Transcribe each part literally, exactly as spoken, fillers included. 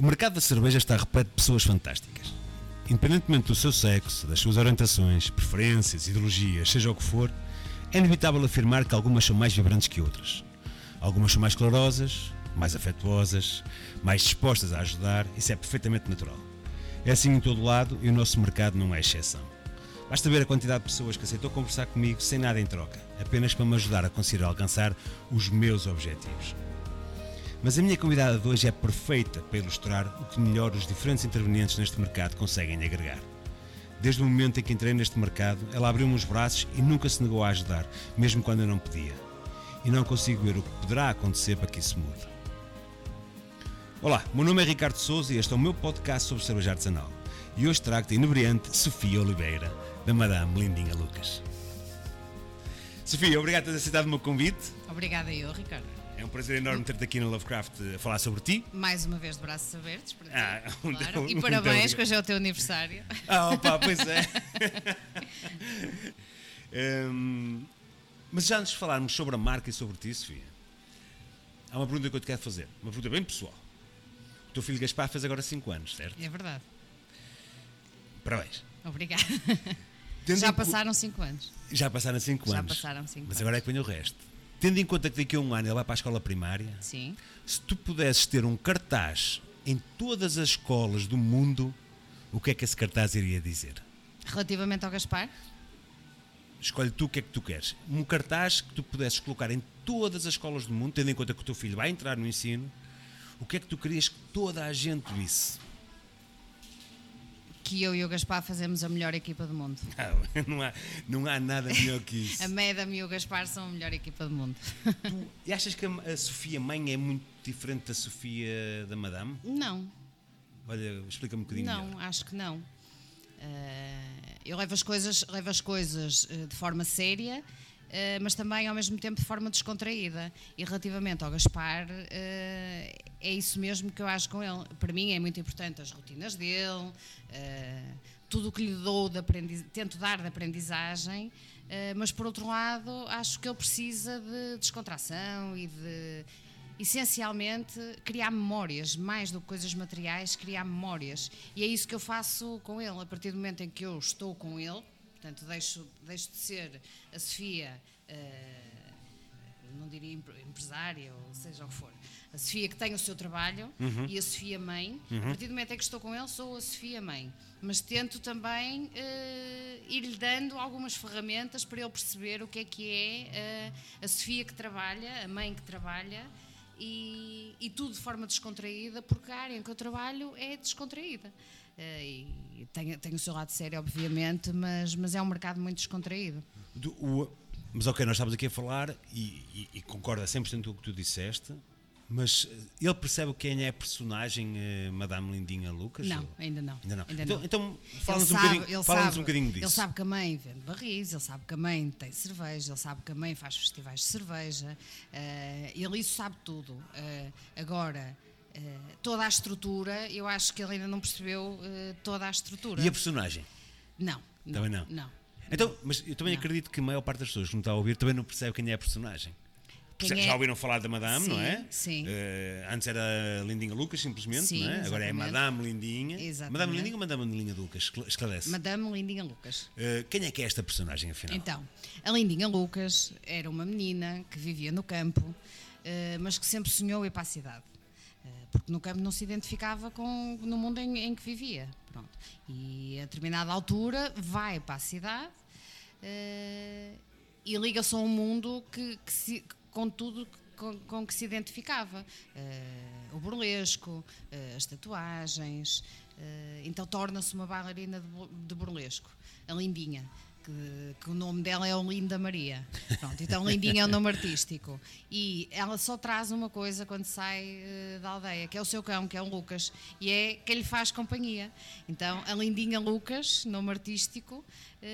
O mercado da cerveja está repleto de pessoas fantásticas. Independentemente do seu sexo, das suas orientações, preferências, ideologias, seja o que for, é inevitável afirmar que algumas são mais vibrantes que outras. Algumas são mais clarosas, mais afetuosas, mais dispostas a ajudar, isso é perfeitamente natural. É assim em todo lado e o nosso mercado não é exceção. Basta ver a quantidade de pessoas que aceitou conversar comigo sem nada em troca, apenas para me ajudar a conseguir alcançar os meus objetivos. Mas a minha convidada de hoje é perfeita para ilustrar o que melhor os diferentes intervenientes neste mercado conseguem agregar. Desde o momento em que entrei neste mercado, ela abriu-me os braços e nunca se negou a ajudar, mesmo quando eu não pedia. E não consigo ver o que poderá acontecer para que isso mude. Olá, meu nome é Ricardo Sousa e este é o meu podcast sobre cerveja artesanal. E hoje trago-te a inebriante Sofia Oliveira, da Madame Lindinha Lucas. Sofia, obrigado por teres aceitado o meu convite. Obrigada eu, Ricardo. É um prazer enorme ter-te aqui no Lovecraft a falar sobre ti. Mais uma vez de braços abertos para ti, Ah, um, claro. um, E um, parabéns, um, que hoje é o teu aniversário. Ah, opa, pois é. um, mas já antes de falarmos sobre a marca e sobre ti, Sofia, há uma pergunta que eu te quero fazer. Uma pergunta bem pessoal. O teu filho Gaspar fez agora cinco anos, certo? É verdade. Parabéns. Obrigada. Tendo Já em... passaram cinco anos. Já passaram cinco Já anos. passaram cinco Mas anos. agora é que vem o resto. Tendo em conta que daqui a um ano ele vai para a escola primária, Sim. se tu pudesses ter um cartaz em todas as escolas do mundo, o que é que esse cartaz iria dizer? Relativamente ao Gaspar? Escolhe tu o que é que tu queres. Um cartaz que tu pudesses colocar em todas as escolas do mundo, tendo em conta que o teu filho vai entrar no ensino, o que é que tu querias que toda a gente visse? Que eu e o Gaspar fazemos a melhor equipa do mundo. Não, não, há, não há nada melhor que isso. A Madame e o Gaspar são a melhor equipa do mundo. Tu, e achas que a, a Sofia mãe é muito diferente da Sofia da Madame? Não. Olha, explica-me um bocadinho Não, melhor. acho que não. Uh, eu levo as coisas, levo as coisas uh, de forma séria, uh, mas também ao mesmo tempo de forma descontraída. E relativamente ao Gaspar, uh, é isso mesmo que eu acho com ele. Para mim é muito importante as rotinas dele, uh, tudo o que lhe dou de aprendiz... tento dar de aprendizagem, uh, mas por outro lado acho que ele precisa de descontração e de, essencialmente, criar memórias, mais do que coisas materiais, criar memórias. E é isso que eu faço com ele, a partir do momento em que eu estou com ele, portanto deixo, deixo de ser a Sofia, uh, não diria empresária, ou seja o que for, a Sofia que tem o seu trabalho, uhum. e a Sofia mãe, uhum. a partir do momento em que estou com ele, sou a Sofia mãe. Mas tento também uh, ir-lhe dando algumas ferramentas para ele perceber o que é que é uh, a Sofia que trabalha, a mãe que trabalha, e, e tudo de forma descontraída, porque a área em que eu trabalho é descontraída. Uh, e tem, tem o seu lado sério, obviamente, mas, mas é um mercado muito descontraído. Do, o, mas ok, nós estamos aqui a falar e, e, e concorda cem por cento com o que tu disseste, mas ele percebe quem é a personagem uh, Madame Lindinha Lucas? Não, ou? ainda não. Ainda não. Ainda então, não. então fala-nos um, sabe, bocadinho, fala sabe, um bocadinho disso. Ele sabe que a mãe vende barris, ele sabe que a mãe tem cerveja, ele sabe que a mãe faz festivais de cerveja, uh, ele isso sabe tudo. Uh, agora, uh, toda a estrutura, eu acho que ele ainda não percebeu uh, toda a estrutura. E a personagem? Não. não também não? Não. Então, mas eu também não. acredito que a maior parte das pessoas que me está a ouvir também não percebe quem é a personagem. Quem Já é? ouviram falar da Madame, Sim, não é? sim. Uh, antes era Lindinha Lucas, simplesmente, Sim, não é? Agora é exatamente. Madame Lindinha. Exatamente. Madame Lindinha ou Madame Lindinha Lucas? Esclarece. Madame Lindinha Lucas. Uh, quem é que é esta personagem, afinal? Então, a Lindinha Lucas era uma menina que vivia no campo, uh, mas que sempre sonhou ir para a cidade. Uh, porque no campo não se identificava com, no mundo em, em que vivia. Pronto. E a determinada altura vai para a cidade uh, e liga-se a um mundo que, que se, com tudo com, com que se identificava. Uh, o burlesco, uh, as tatuagens, uh, então torna-se uma bailarina de, de burlesco, a Lindinha. Que, que o nome dela é Olinda Maria. Pronto, então Lindinha é o nome artístico. E ela só traz uma coisa quando sai uh, da aldeia, que é o seu cão, que é o Lucas, e é quem lhe faz companhia. Então a Lindinha Lucas, nome artístico,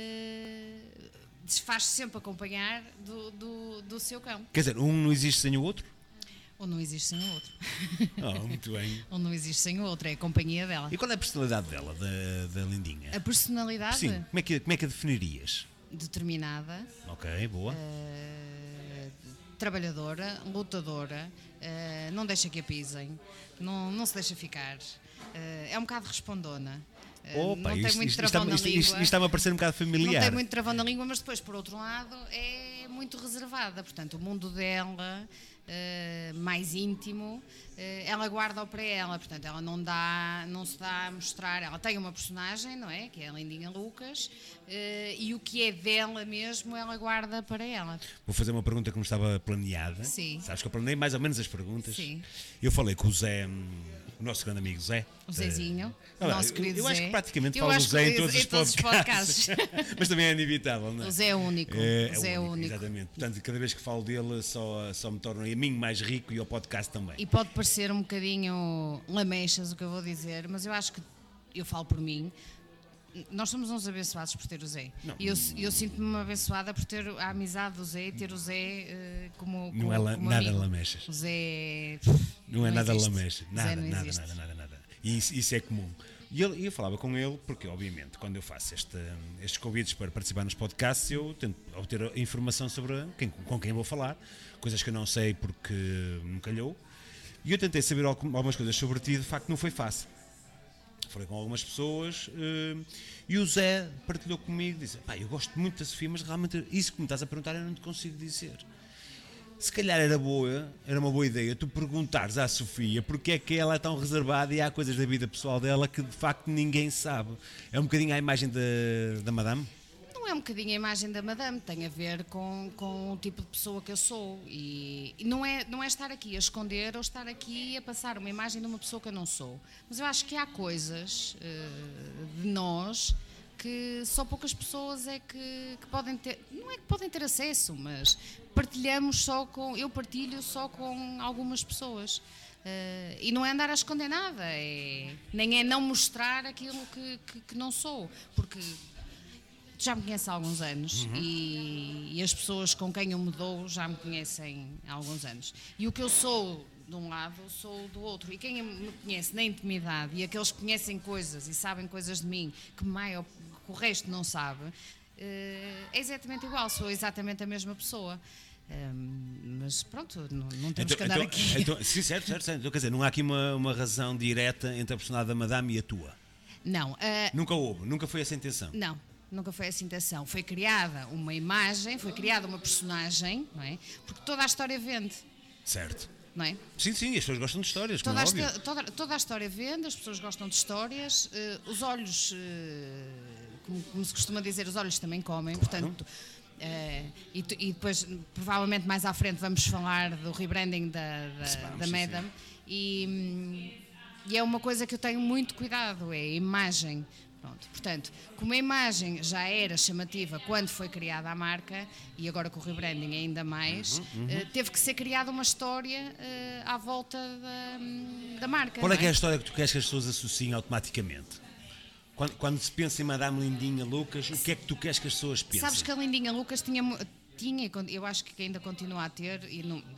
uh, faz-se sempre acompanhar do, do, do seu cão. Quer dizer, um não existe sem o outro? Ou não existe sem o outro. Oh, muito bem. Ou não existe sem o outro, é a companhia dela. E qual é a personalidade dela, da, da Lindinha? A personalidade? Sim, como é que, como é que a definirias? Determinada. Ok, boa. Uh, trabalhadora, lutadora, uh, não deixa que a pisem, não, não se deixa ficar, uh, é um bocado respondona. Uh, Opa, não tem isto, muito isto, travão isto, na isto, língua. isto, isto está-me a parecer um bocado familiar. Não tem muito travão na língua, mas depois, por outro lado, é muito reservada. Portanto, o mundo dela, uh, mais íntimo, uh, ela guarda-o para ela. Portanto, ela não, dá, não se dá a mostrar. Ela tem uma personagem, não é? Que é a Lindinha Lucas, uh, e o que é dela mesmo, ela guarda para ela. Vou fazer uma pergunta que não estava planeada. Sim. Sabes que eu planejei mais ou menos as perguntas. Sim. Eu falei com o Zé, o nosso grande amigo Zé. O Zezinho, Uh, o nosso eu, querido eu Zé. acho que praticamente eu falo do acho Zé que em todos, os, em todos podcasts. os podcasts. Mas também é inevitável, não é? O Zé é único. É, o Zé é é único, único. exatamente. Portanto, cada vez que falo dele só, só me torna a mim mais rico e ao podcast também. E pode parecer um bocadinho lamechas o que eu vou dizer, mas eu acho que, eu falo por mim, nós somos uns abençoados por ter o Zé. Não. E eu, eu sinto-me abençoada por ter a amizade do Zé e ter o Zé uh, como, como Não é la, como nada amigo. lamechas. O Zé... Não é nada existe. lamecha. O Zé Nada, não nada, existe. nada, nada, nada. E isso, isso é comum. E eu, eu falava com ele, porque obviamente quando eu faço este, estes convites para participar nos podcasts, eu tento obter informação sobre quem, com quem vou falar, coisas que eu não sei porque me calhou. E eu tentei saber algumas coisas sobre ti, de facto não foi fácil. Falei com algumas pessoas uh, e o Zé partilhou comigo, disse, pá, eu gosto muito da Sofia, mas realmente isso que me estás a perguntar eu não te consigo dizer. Se calhar era boa, era uma boa ideia tu perguntares à Sofia porque é que ela é tão reservada e há coisas da vida pessoal dela que de facto ninguém sabe. É um bocadinho a imagem da, da Madame? Não é um bocadinho a imagem da Madame, tem a ver com, com o tipo de pessoa que eu sou. E, e não, é, não é estar aqui a esconder ou estar aqui a passar uma imagem de uma pessoa que eu não sou. Mas eu acho que há coisas uh, de nós que só poucas pessoas é que, que podem ter, não é que podem ter acesso, mas partilhamos só com, eu partilho só com algumas pessoas. Uh, e não é andar a esconder nada, é, nem é não mostrar aquilo que, que, que não sou, porque tu já me conheces há alguns anos, uhum. e, e as pessoas com quem eu me dou já me conhecem há alguns anos. E o que eu sou de um lado, sou do outro. E quem me conhece na intimidade e aqueles que conhecem coisas e sabem coisas de mim que, maior, que o resto não sabe, é exatamente igual, sou exatamente a mesma pessoa. Um, mas pronto, não, não temos então, que andar então, aqui. Então, sim, certo, certo, certo. Então, quer dizer, não há aqui uma, uma razão direta entre a personalidade da Madame e a tua? Não. Uh, nunca houve, nunca foi essa a intenção? Não. Nunca foi essa a intenção. Foi criada uma imagem, foi criada uma personagem, não é? Porque toda a história vende. Certo. Não é? Sim, sim, as pessoas gostam de histórias, como toda, é a óbvio. esta, toda, toda a história vende, as pessoas gostam de histórias, uh, os olhos, uh, como, como se costuma dizer, os olhos também comem, claro. Portanto, uh, e, e depois, provavelmente mais à frente, vamos falar do rebranding da, da, vamos, da sim, Madame, sim. E, e é uma coisa que eu tenho muito cuidado, é a imagem. Pronto, portanto, como a imagem já era chamativa quando foi criada a marca, e agora com o rebranding ainda mais, uhum, uhum. Uh, teve que ser criada uma história uh, à volta da, da marca. Qual é, é que é a história que tu queres que as pessoas associem automaticamente? Quando, quando se pensa em Madame Lindinha Lucas, o que é que tu queres que as pessoas pensem? Sabes que a Lindinha Lucas tinha, tinha, eu acho que ainda continua a ter, e não,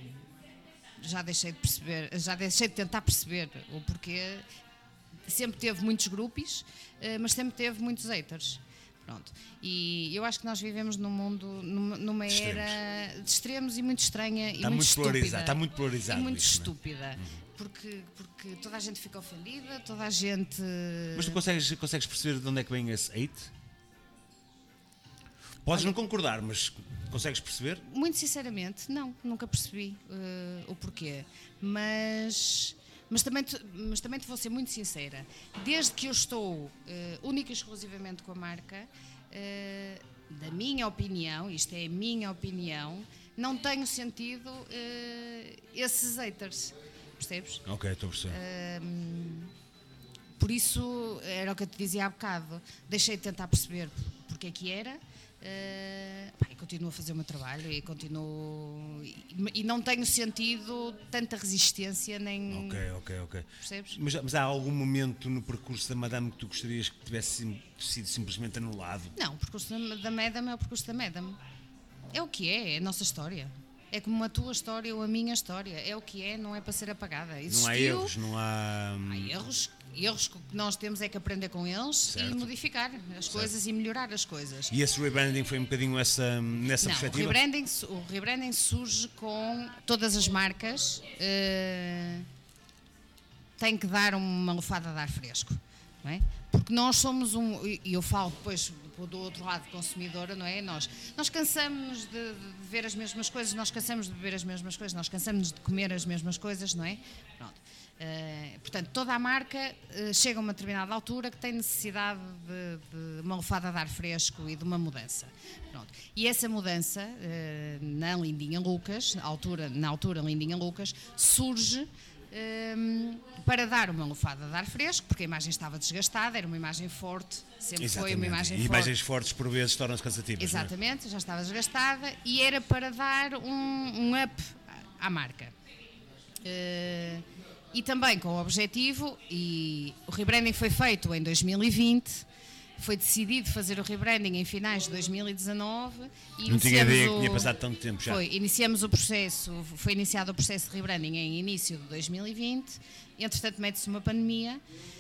já deixei de perceber, já deixei de tentar perceber o porquê. Sempre teve muitos grupos, mas sempre teve muitos haters. Pronto. E eu acho que nós vivemos num mundo, numa, numa era de extremos e muito estranha e está muito, muito estúpida. Polarizado, está muito polarizado. E muito isso, estúpida. Uhum. Porque, porque toda a gente fica ofendida, toda a gente... Mas tu consegues, consegues perceber de onde é que vem esse hate? Podes não concordar, mas consegues perceber? Muito sinceramente, não. Nunca percebi uh, o porquê. Mas... Mas também, te, mas também te vou ser muito sincera, desde que eu estou uh, única e exclusivamente com a marca, uh, da minha opinião, isto é a minha opinião, não tenho sentido uh, esses haters, percebes? Ok, estou a perceber. Uh, por isso, era o que eu te dizia há bocado, deixei de tentar perceber porque é que era, Uh, pá, e continuo a fazer o meu trabalho e continuo e, e não tenho sentido tanta resistência nem... Ok, ok, ok. Percebes? Mas, mas há algum momento no percurso da Madame que tu gostarias que tivesse sim, sido simplesmente anulado? Não, o percurso da, da Madame é o percurso da Madame. É o que é, é a nossa história. É como a tua história ou a minha história. É o que é, não é para ser apagada. Existiu, não há erros, não há... Há erros, erros que nós temos é que aprender com eles certo. E modificar as certo. Coisas e melhorar as coisas. E esse rebranding foi um bocadinho essa, nessa Não, perspectiva? O rebranding, o rebranding surge com todas as marcas uh, têm que dar uma lufada de ar fresco, não é? Porque nós somos um, e eu falo depois do outro lado consumidora, não é? Nós, nós cansamos de, de ver as mesmas coisas, nós cansamos de beber as mesmas coisas, nós cansamos de comer as mesmas coisas, não é? Pronto. Uh, portanto, toda a marca uh, chega a uma determinada altura que tem necessidade de, de uma lufada de ar fresco e de uma mudança. Pronto. E essa mudança, uh, na Lindinha Lucas, na altura, na altura Lindinha Lucas, surge Um, para dar uma lufada de ar fresco, porque a imagem estava desgastada, era uma imagem forte, sempre Exatamente. Foi uma imagem e forte. Imagens fortes por vezes tornam-se cansativas. Exatamente, não é? Já estava desgastada e era para dar um, um up à marca. Uh, e também com o objetivo, e o rebranding foi feito em dois mil e vinte, foi decidido fazer o rebranding em finais de dois mil e dezanove. E não tinha ideia o, que tinha passado tanto tempo já. Foi, iniciamos o processo, foi iniciado o processo de rebranding em início de dois mil e vinte, entretanto mete-se uma pandemia,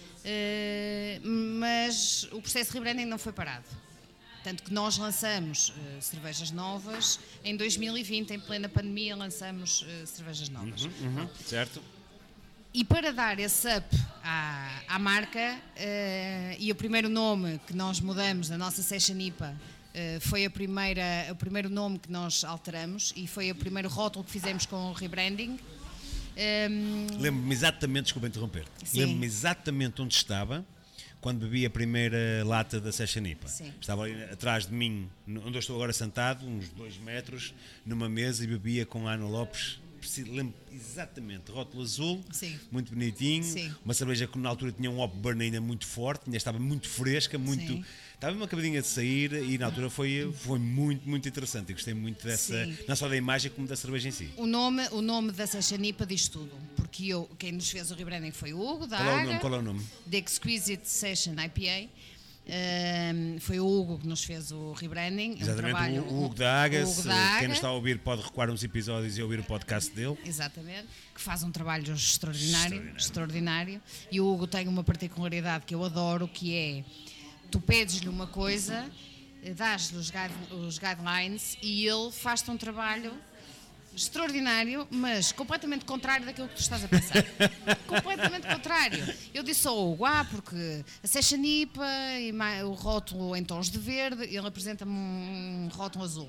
uh, mas o processo de rebranding não foi parado. Tanto que nós lançamos uh, cervejas novas, em dois mil e vinte, em plena pandemia, lançamos uh, cervejas novas. Uhum, uhum, certo. E para dar esse up à, à marca, uh, e o primeiro nome que nós mudamos da nossa Session I P A uh, foi a primeira, o primeiro nome que nós alteramos e foi o primeiro rótulo que fizemos com o rebranding. Um, Lembro-me exatamente, desculpa interromper, lembro-me exatamente onde estava quando bebi a primeira lata da Session I P A. Sim. Estava ali atrás de mim, onde eu estou agora sentado, uns dois metros, numa mesa e bebia com a Ana Lopes. Lembro exatamente, rótulo azul, Sim. muito bonitinho, Sim. uma cerveja que na altura tinha um hop burn ainda muito forte, ainda estava muito fresca, muito, Sim. estava uma acabadinha de sair e na altura foi, foi muito, muito interessante e gostei muito dessa, Sim. não só da imagem como da cerveja em si. O nome, o nome da Session I P A diz tudo, porque eu, quem nos fez o rebranding foi o Hugo, da Qual é o Aga, nome? Qual é o nome? The Exquisite Session I P A. Um, foi o Hugo que nos fez o rebranding. Exatamente, um trabalho, o Hugo da Aga. Hugo Se da Aga. Quem nos está a ouvir pode recuar uns episódios e ouvir o podcast dele. Exatamente, que faz um trabalho extraordinário, extraordinário. extraordinário. E o Hugo tem uma particularidade que eu adoro, que é, tu pedes-lhe uma coisa, dás-lhe os, guide, os guidelines e ele faz-te um trabalho extraordinário, mas completamente contrário daquilo que tu estás a pensar. Completamente contrário. Eu disse ao Hugo, ah, porque a Session I P A e o rótulo em tons de verde, ele apresenta-me um rótulo azul.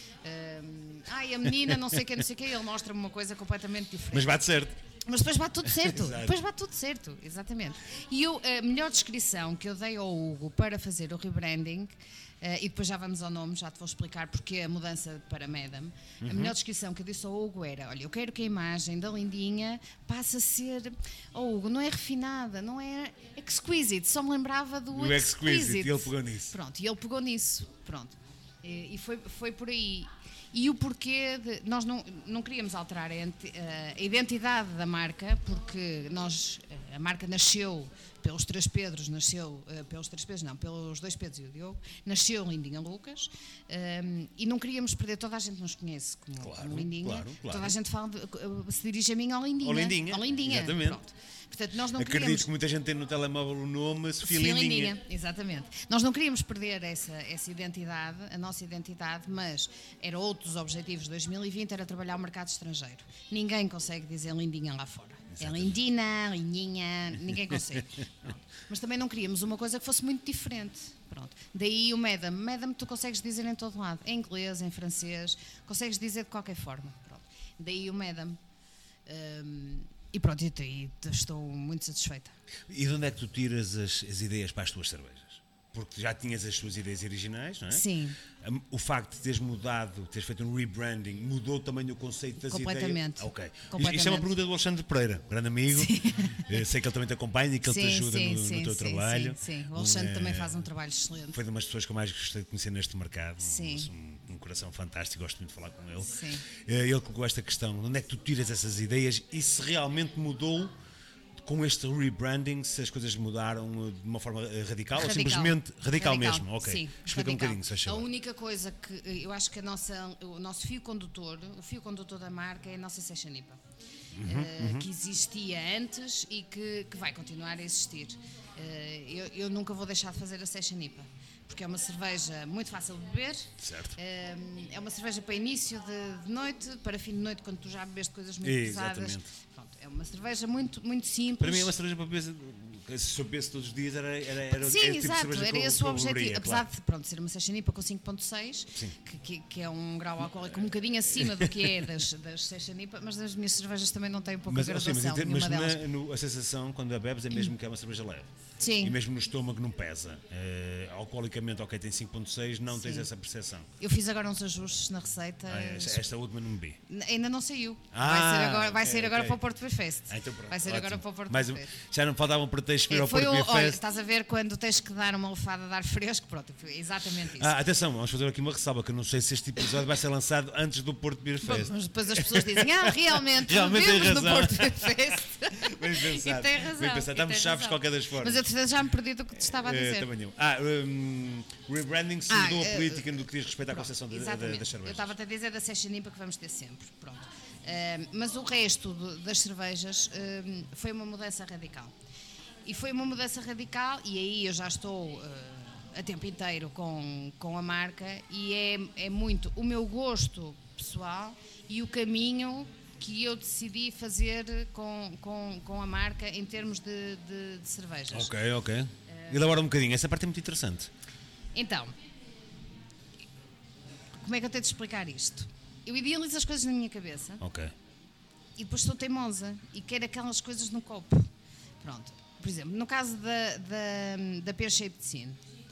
Um, ah, e a menina não sei o que, não sei o que, ele mostra-me uma coisa completamente diferente. Mas bate certo. Mas depois bate tudo certo, depois bate tudo certo, exatamente. E eu, a melhor descrição que eu dei ao Hugo para fazer o rebranding, Uh, e depois já vamos ao nome, já te vou explicar porque a mudança para Madame. Uhum. A melhor descrição que eu disse ao Hugo era, olha, eu quero que a imagem da Lindinha passe a ser, oh Hugo, não é refinada, não é exquisite, só me lembrava do o exquisite. exquisite. E ele pegou nisso. Pronto, e ele pegou nisso, pronto. E, e foi, foi por aí. E o porquê de, nós não, não queríamos alterar a, a identidade da marca, porque nós, a marca nasceu pelos Três Pedros, nasceu, uh, pelos Três Pedros não, pelos dois Pedros e o Diogo, nasceu Lindinha Lucas, um, e não queríamos perder, toda a gente nos conhece como, claro, como Lindinha, claro, claro. toda a gente fala de, uh, se dirige a mim ao Lindinha. Ao Lindinha, ao Lindinha. Exatamente. Pronto. Portanto, nós não Acredito queríamos... que muita gente tem no telemóvel o nome Sofia, Sofia Lindinha. Lindinha. Exatamente. Nós não queríamos perder essa, essa identidade, a nossa identidade, mas era outro dos objetivos de dois mil e vinte, era trabalhar o mercado estrangeiro. Ninguém consegue dizer Lindinha lá fora. Exatamente. É Lindina, Lindinha, ninguém consegue. Pronto. Mas também não queríamos uma coisa que fosse muito diferente. Pronto. Daí o Madame. Madame tu consegues dizer em todo lado, em inglês, em francês, consegues dizer de qualquer forma. Pronto. Daí o Madame. Um, e pronto, e, e estou muito satisfeita. E de onde é que tu tiras as, as ideias para as tuas cervejas? Porque já tinhas as tuas ideias originais, não é? Sim. O facto de teres mudado, teres feito um rebranding, mudou também o conceito das Completamente. ideias? Ok. Completamente. Isto é uma pergunta do Alexandre Pereira, grande amigo. Sim. Sei que ele também te acompanha e que sim, ele te ajuda sim, no, sim, no teu sim, trabalho. Sim, sim. O Alexandre um, também faz um trabalho excelente. Foi de umas pessoas que eu mais gostei de conhecer neste mercado. Sim. Um, um coração fantástico, gosto muito de falar com ele. Sim. Ele colocou esta questão, de onde é que tu tiras essas ideias e se realmente mudou com este rebranding, se as coisas mudaram de uma forma radical, radical. ou simplesmente radical, radical. mesmo? Ok. Sim, explica radical. um bocadinho, se achou. A única coisa que eu acho que a nossa, o nosso fio condutor, o fio condutor da marca é a nossa Session I P A. uhum, uh, uhum. que existia antes e que, que vai continuar a existir. Uh, eu, eu nunca vou deixar de fazer a Session I P A, porque é uma cerveja muito fácil de beber. Certo. Uh, é uma cerveja para início de, de noite, para fim de noite, quando tu já bebeste coisas muito Exatamente. pesadas. Pronto, é uma cerveja muito, muito simples. Para mim é uma cerveja para beber, se eu bebesse todos os dias, era, era, era Sim, é o tipo exato, de cerveja era que eu, esse que o eu objetivo. beberia, Apesar claro. de pronto, ser uma Session I P A com cinco ponto seis, que, que, que é um grau alcoólico um bocadinho acima do que é das, das Session I P A, mas as minhas cervejas também não têm pouca Mas, assim, graduação, mas, em ter- nenhuma mas delas. na, no, a sensação quando a bebes é mesmo que é uma cerveja leve. Sim. E mesmo no estômago não pesa. Uh, alcoolicamente, ok, tem cinco ponto seis, não Sim. tens essa percepção. Eu fiz agora uns ajustes na receita. Ah, esta, esta última não bebi. Ainda não saiu. Ah, vai ser agora, vai ok, sair agora ok. para o Porto Beer Fest. Ah, então pronto, vai ser ótimo. agora para o Porto Mas Beer um- Fest. já não faltavam pretextos para ir É, ao foi Porto o, Beer olha, Fest. estás a ver quando tens que dar uma lefada de ar fresco, pronto, foi exatamente isso. Ah, atenção, vamos fazer aqui uma ressalva, que eu não sei se este episódio vai ser lançado antes do Porto Beer Bom, Fest. mas depois as pessoas dizem, ah, realmente, Realmente tem vemos no razão. Porto Beer Fest. Bem pensado. E tem razão. Bem pensado. e Estamos tem chaves de razão. qualquer das formas. Mas eu entretanto, já me perdi do que te estava a Eh, dizer. também eu. Ah, um, rebranding se Ah, mudou a eh, política no que diz respeito à concessão da- da- Exatamente. das Eu cervejas. estava a dizer da Session I P A que vamos ter sempre. Pronto. Uh, mas o resto do- das cervejas uh, foi uma mudança radical. E foi uma mudança radical, e aí eu já estou uh, a tempo inteiro com, com a marca, e é, é muito o meu gosto pessoal e o caminho que eu decidi fazer com, com, com a marca em termos de, de, de cervejas. Ok, ok. Elabora um bocadinho, essa parte é muito interessante. Então, como é que eu tenho de explicar isto? Eu idealizo as coisas na minha cabeça Ok. e depois sou teimosa e quero aquelas coisas no copo. Pronto. Por exemplo, no caso da, da, da Pear Shaped Scene,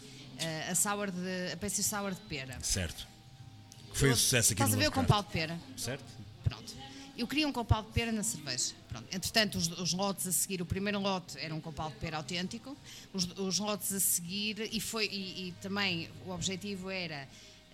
a, a, sour de, a Pastry Sour de pera. Certo. Foi um sucesso aqui Estás no a ver o mercado. compal de pera? Certo? Pronto. Eu queria um compal de pera na cerveja. Pronto. Entretanto, os, os lotes a seguir, o primeiro lote era um compal de pera autêntico, os, os lotes a seguir, e, foi, e, e também o objetivo era,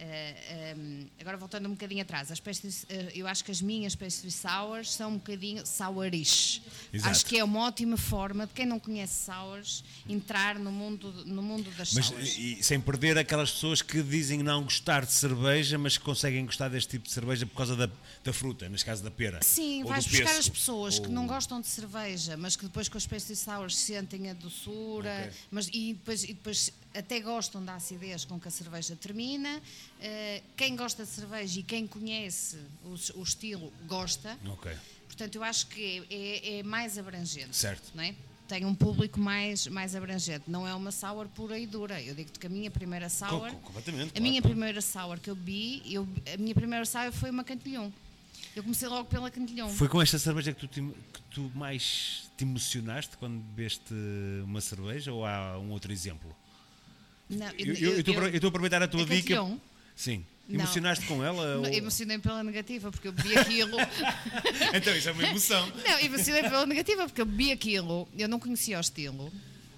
uh, um, agora voltando um bocadinho atrás, as pastries, uh, eu acho que as minhas pastry sours são um bocadinho sourish. Exato. Acho que é uma ótima forma de quem não conhece sours entrar no mundo, no mundo das Mas sours. e, sem perder aquelas pessoas que dizem não gostar de cerveja, mas que conseguem gostar deste tipo de cerveja por causa da, da fruta, neste caso da pera. Sim, ou vais do buscar pêssego, as pessoas ou- que não gostam de cerveja, mas que depois com as pastry sours sentem a doçura, Ok. mas, e, depois, e depois até gostam da acidez com que a cerveja termina. Uh, quem gosta de cerveja e quem conhece o, o estilo gosta. Ok. Portanto, eu acho que é, é- é mais abrangente. Certo. Não é? Tem um público mais, mais abrangente. Não é uma sour pura e dura. Eu digo-te que a minha primeira sour... Com- com- completamente, A claro, minha claro. primeira sour que eu bebi, eu, a minha primeira sour foi uma Cantilhon. Eu comecei logo pela Cantilhon. Foi com esta cerveja que tu, te- que tu mais te emocionaste quando bebeste uma cerveja, ou há um outro exemplo? Não, Eu eu- eu estou a- eu estou a aproveitar a tua a dica. Cantilhon? Sim. Não. Emocionaste com ela? Não, ou- emocionei-me pela negativa, porque eu bebi aquilo. Então isso é uma emoção. Não, emocionei pela negativa, porque eu bebi aquilo, eu não conhecia o estilo,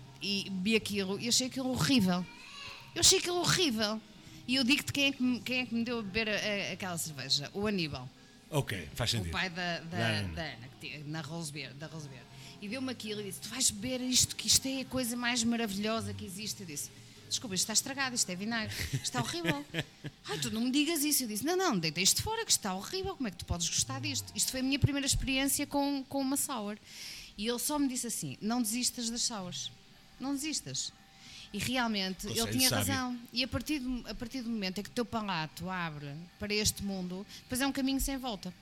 e bebi aquilo e achei aquilo horrível. Eu achei aquilo horrível. E eu digo-te quem é que me, quem é que me deu a beber a- a- aquela cerveja: o Aníbal, Ok, faz o sentido. pai da, da, Da Ana. da Ana, que tinha- na Rose Beer, da Rose Beer. E deu-me aquilo e disse: tu vais beber isto, que isto é a coisa mais maravilhosa que existe. Eu disse: desculpa, isto está estragado, isto é vinagre, isto está horrível. Ai, tu não me digas isso. Eu disse: não, não, deita isto fora, que isto está horrível, como é que tu podes gostar disto? Isto foi a minha primeira experiência com, com uma sour. E ele só me disse assim: não desistas das sours, não desistas. E realmente Conselho ele tinha sábio. razão. E a partir, do, a partir do momento em que o teu palato abre para este mundo, depois é um caminho sem volta.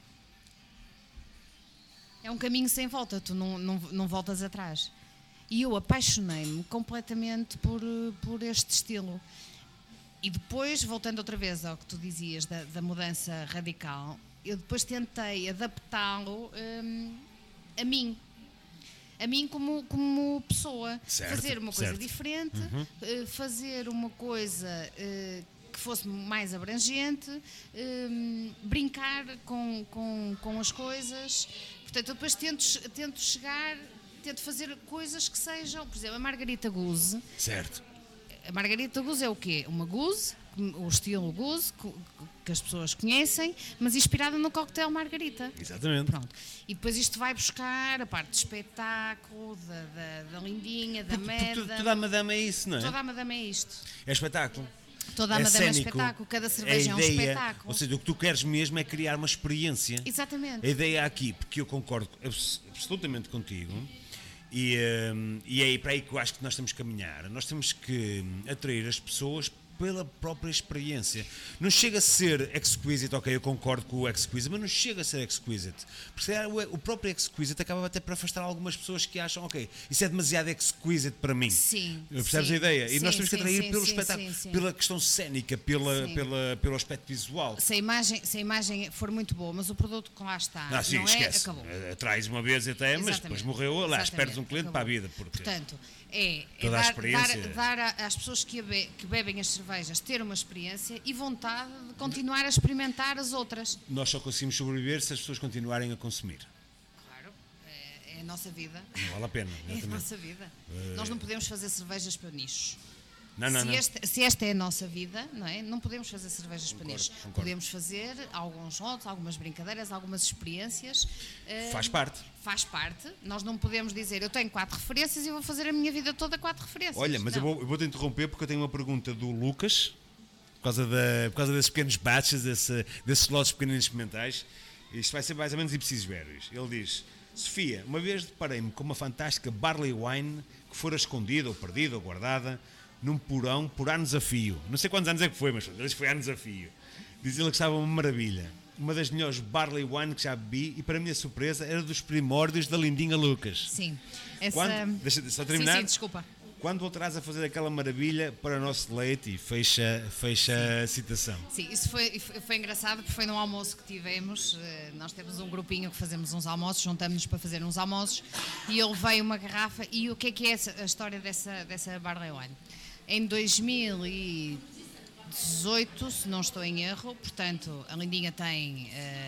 É um caminho sem volta, tu não, não, não voltas atrás. E eu apaixonei-me completamente por, por este estilo. E depois, voltando outra vez ao que tu dizias da, da mudança radical, eu depois tentei adaptá-lo hum, a mim. A mim como, como pessoa. Certo, fazer uma coisa certo. diferente, eh, fazer uma coisa eh, que fosse mais abrangente, hum, brincar com, com, com as coisas. Portanto, eu depois tento, tento chegar, tento fazer coisas que sejam, por exemplo, a Margarita Guse. Certo. A Margarita Guse é o quê? Uma Guse, o estilo Guse, que, que as pessoas conhecem, mas inspirada no coquetel Margarita. Exatamente. Pronto. E depois isto vai buscar a parte de espetáculo, da, da, da lindinha, da Porque- porque meda. tu- Toda a madame é isso, não é? Toda a madame é isto. É espetáculo. Toda a é madama é cénico, espetáculo, cada cerveja a é um ideia, espetáculo. Ou seja, o que tu queres mesmo é criar uma experiência. Exatamente. A ideia aqui, porque eu concordo abs- absolutamente contigo, e, um, e é aí para aí que eu acho que nós temos que caminhar. Nós temos que atrair as pessoas pela própria experiência. Não chega a ser exquisite, ok, eu concordo com o exquisite, mas não chega a ser exquisite. Porque o próprio exquisite acaba até por afastar algumas pessoas que acham, ok, isso é demasiado exquisite para mim. Sim. Percebes sim, a ideia? Sim, e nós temos que sim, atrair sim, pelo sim, espetáculo, sim, sim. pela questão cénica, pela, Sim. pela, pelo aspecto visual. Se a, imagem, se a imagem for muito boa, mas o produto que lá está Ah, sim, não esquece. é, acabou. Traz uma vez até, mas Exatamente. depois morreu, aliás, Exatamente. perdes um cliente Acabou. para a vida. Porque... Portanto, é, é Toda a dar, experiência. dar, dar a- às pessoas que, a be- que bebem as cervejas ter uma experiência e vontade de continuar a experimentar as outras. Nós só conseguimos sobreviver se as pessoas continuarem a consumir. Claro, é, é a nossa vida. Não vale a pena. É a exatamente. nossa vida. Nós não podemos fazer cervejas para nichos. Não, não, se, não. Este, se esta é a nossa vida, não é? Não podemos fazer cervejas para Concordo, nichos. concordo. Podemos fazer alguns lotes, algumas brincadeiras, algumas experiências. eh, Faz parte. Faz parte. Nós não podemos dizer, eu tenho quatro referências e vou fazer a minha vida toda quatro referências. Olha, mas eu Não. vou, eu vou-te interromper porque eu tenho uma pergunta do Lucas, por causa, da, por causa desses pequenos batches, desse, desses lotes pequeninos experimentais. Isto vai ser mais ou menos ipsis verbis. Ele diz: Sofia, uma vez deparei-me com uma fantástica barley wine que fora escondida ou perdida ou guardada num porão por anos a fio. Não sei quantos anos é que foi, mas foi anos a fio. Diz ele que estava uma maravilha. Uma das melhores barley wine que já bebi e, para a minha surpresa, era dos primórdios da Lindinha Lucas. Sim. Essa... Quando, deixa só terminar. Sim, sim, desculpa. Quando voltarás a fazer aquela maravilha para o nosso leite? E fecha, fecha a citação. Sim, isso foi, foi engraçado porque foi num almoço que tivemos. eh, Nós temos um grupinho que fazemos uns almoços, juntamos-nos para fazer uns almoços e eu levei uma garrafa. E o que é que é essa- a história dessa, dessa barley wine? Em dois mil e dezoito, se não estou em erro, portanto, a Lindinha tem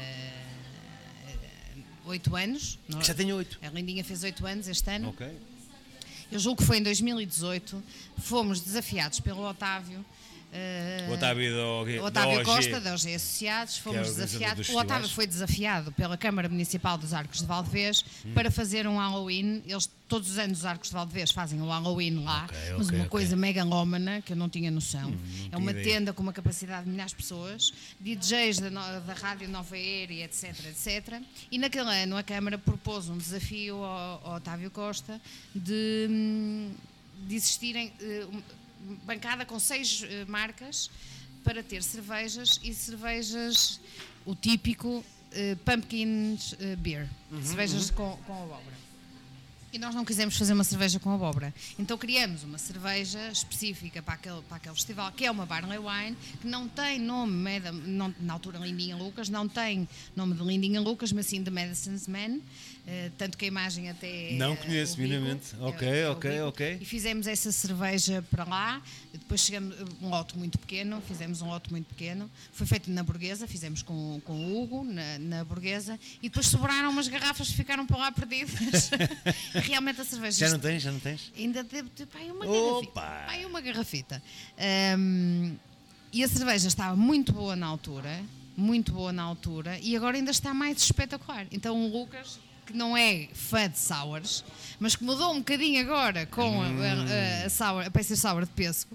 oito anos. não- Já tenho oito. A Lindinha fez oito anos este ano. Ok. Eu julgo que foi em dois mil e dezoito. Fomos desafiados pelo Otávio. eh, O Otávio do, o Otávio do O G. Costa, da O G Associados, fomos organizador desafiados. dos O Otávio festivais. foi desafiado pela Câmara Municipal dos Arcos de Valdevez para fazer um Halloween. Eles, todos os anos, os Arcos de Valdevez fazem um Halloween lá, Ok, mas ok, uma ok. coisa megalómana que eu não tinha noção. não é tinha uma ideia. tenda com uma capacidade de milhares de pessoas, D Js da, no- da Rádio Nova Era, etc, etcétera. E naquele ano a Câmara propôs um desafio ao, ao Otávio Costa de, hum, de existirem eh, um- bancada com seis eh, marcas para ter cervejas e cervejas, o típico eh, pumpkin eh, beer, Uhum, cervejas com, com abóbora. E nós não quisemos fazer uma cerveja com abóbora. Então criamos uma cerveja específica para aquele, para aquele festival, que é uma barley wine, que não tem nome, Meda- não- na altura Lindinha Lucas, não tem nome de Lindinha Lucas, mas sim de Medicine's Man, eh, tanto que a imagem até é, Não eh, conheço o Vigo, minimamente. é- Ok, é o ok, Vigo. ok. E fizemos essa cerveja para lá, depois chegamos, um lote muito pequeno, fizemos um lote muito pequeno, foi feito na Burguesa, fizemos com, com o Hugo, na, na Burguesa, e depois sobraram umas garrafas que ficaram para lá perdidas. E realmente a cerveja... Já não tens? Já não tens? Ainda devo ter pá, aí uma Opa! garrafita. Pá, aí uma garrafita. Ahm, e a cerveja estava muito boa na altura, muito boa na altura, e agora ainda está mais espetacular. Então o Lucas, que não é fã de sours, mas que mudou um bocadinho agora com a, a, a, sour, a Pacer Sour de Pêssego,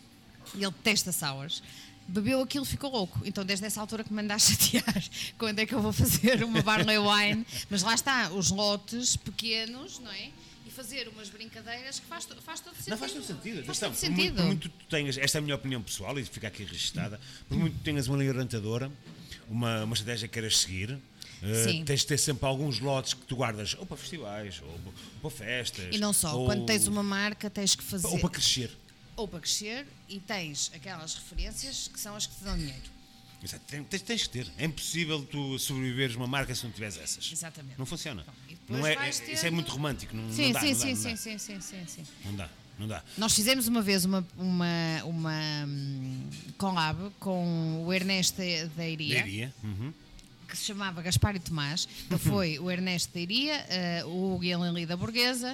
e ele detesta sours, bebeu aquilo e ficou louco. Então desde essa altura que me anda a chatear quando é que eu vou fazer uma barley wine. Mas lá está, os lotes pequenos, não é? E fazer umas brincadeiras que faz, to- faz todo sentido. Não faz todo sentido. Faz Atenção, todo por, muito, sentido. por muito tu tenhas, esta é a minha opinião pessoal e fica aqui registada, por muito que tenhas uma linha orientadora, uma, uma estratégia que queiras seguir, eh, Sim. tens de ter sempre alguns lotes que tu guardas ou para festivais, ou, ou para festas. E não só, ou, quando tens uma marca tens que fazer... ou para crescer. ou para crescer, e tens aquelas referências que são as que te dão dinheiro. Exato, tens, tens- tens que ter. É impossível tu sobreviveres uma marca se não tiveres essas. Exatamente. Não funciona. E depois Não é, vais Isso é tendo- muito romântico. Não, Sim, não dá, sim, não dá, sim, não sim, dá. sim, sim, sim, sim. Não dá, não dá. Nós fizemos uma vez uma, uma, uma hum, collab com o Ernesto da Iria, Diria. Uhum. que se chamava Gaspar e Tomás. Então foi o Ernesto da Iria, eh, o Hugo e a Lili da Burguesa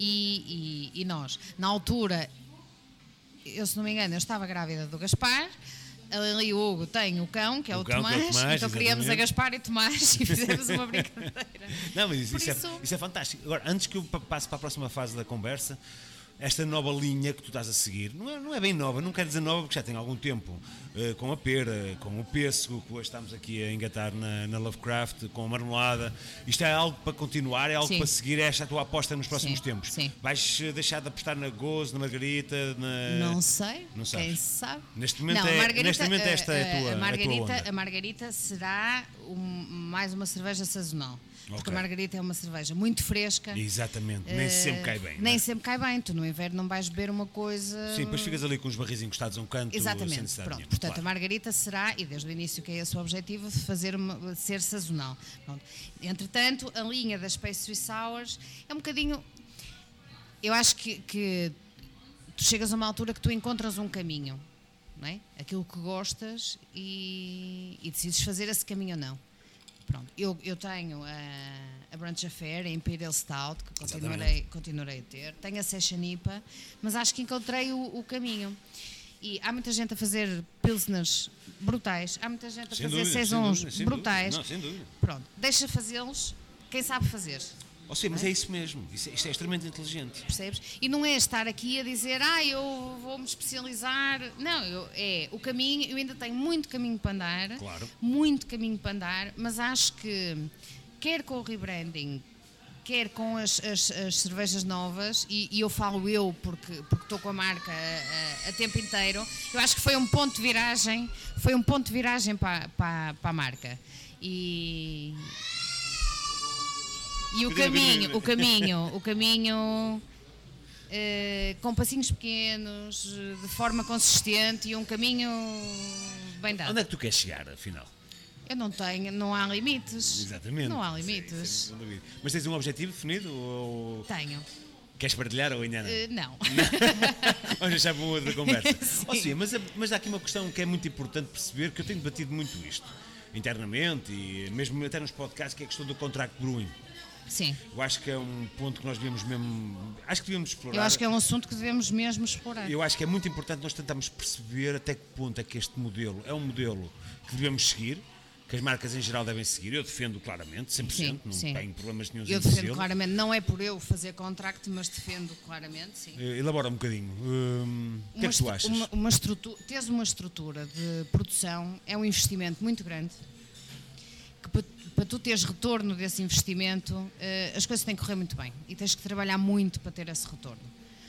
e, e, e nós. Na altura, eu se não me engano, eu estava grávida do Gaspar. A Lili e o Hugo têm o cão, que é o, O cão, que é o Tomás, Tomás, então criamos a exatamente. Gaspar e Tomás e fizemos uma brincadeira. Não, mas isso, Por isso isso- É, isso é fantástico. Agora, antes que eu pa- passe para a próxima fase da conversa, esta nova linha que tu estás a seguir, não é, não é bem nova, não quero dizer nova porque já tem algum tempo, uh, com a pera, com o pêssego, que hoje estamos aqui a engatar na, na Lovecraft, com a marmelada. Isto é algo para continuar, é algo sim. para seguir, é esta a tua aposta nos próximos sim. tempos. Sim. Vais deixar de apostar na Gozo, na Margarita? Na... Não sei, não quem sabe. Neste momento, não, é, Margarita, neste momento esta é a tua, a Margarita, a tua onda. A Margarita será um, mais uma cerveja sazonal. Porque okay. a Margarita é uma cerveja muito fresca. Exatamente, nem uh, sempre cai bem. Nem é? sempre cai bem. Tu no inverno não vais beber uma coisa. Sim, depois ficas ali com os barris encostados a um canto. Exatamente. Pronto, nenhum, portanto, claro. a Margarita será, e desde o início que é esse o objetivo, de fazer uma, de ser sazonal. Pronto. Entretanto, a linha das Space Swiss Sours é um bocadinho. Eu acho que, que tu chegas a uma altura que tu encontras um caminho, não é? Aquilo que gostas e, e decides fazer esse caminho ou não. Pronto, eu, eu tenho a, a Branch Affair, a Imperial Stout, que continuarei, continuarei a ter. Tenho a Session I P A, mas acho que encontrei o, o caminho. E há muita gente a fazer pilsners brutais, há muita gente a sem fazer dúvida, saisons sem dúvida, sem brutais. Não, sem dúvida. Pronto, deixa fazê-los quem sabe fazer. Ou seja, mas é isso mesmo, isso é, isto é extremamente inteligente. Percebes? E não é estar aqui a dizer, ah, eu vou-me especializar. Não, eu, é o caminho, eu ainda tenho muito caminho para andar, claro. muito caminho para andar, mas acho que, quer com o rebranding, quer com as, as, as cervejas novas, e, e eu falo eu porque, porque estou com a marca a, a, a tempo inteiro, eu acho que foi um ponto de viragem, foi um ponto de viragem para, para, para a marca. E... E o caminho, o caminho, o caminho uh, com passinhos pequenos, de forma consistente e um caminho bem dado. Onde é que tu queres chegar, afinal? Eu não tenho, não há limites. Exatamente. Não há limites. Sim, sim, mas tens um objetivo definido? Ou... Tenho. Queres partilhar ou ainda não? Uh, não. Vamos deixar para uma outra conversa. Sim. Oh, sim, mas, mas há aqui uma questão que é muito importante perceber, que eu tenho debatido muito isto, internamente e mesmo até nos podcasts, que é a questão do contract brewing. Sim. Eu acho que é um ponto que nós devíamos mesmo. Acho que devíamos explorar. Eu acho que é um assunto que devemos mesmo explorar. Eu acho que é muito importante nós tentarmos perceber até que ponto é que este modelo é um modelo que devemos seguir, que as marcas em geral devem seguir. Eu defendo claramente, cem por cento, sim, não sim. tenho problemas nenhum. Eu defendo claramente, não é por eu fazer contract, mas defendo claramente, sim. Elabora um bocadinho. Hum, o que é que tu achas? Uma, uma estrutura, teres uma estrutura de produção é um investimento muito grande. Que para, para tu teres retorno desse investimento, uh, as coisas têm que correr muito bem e tens que trabalhar muito para ter esse retorno.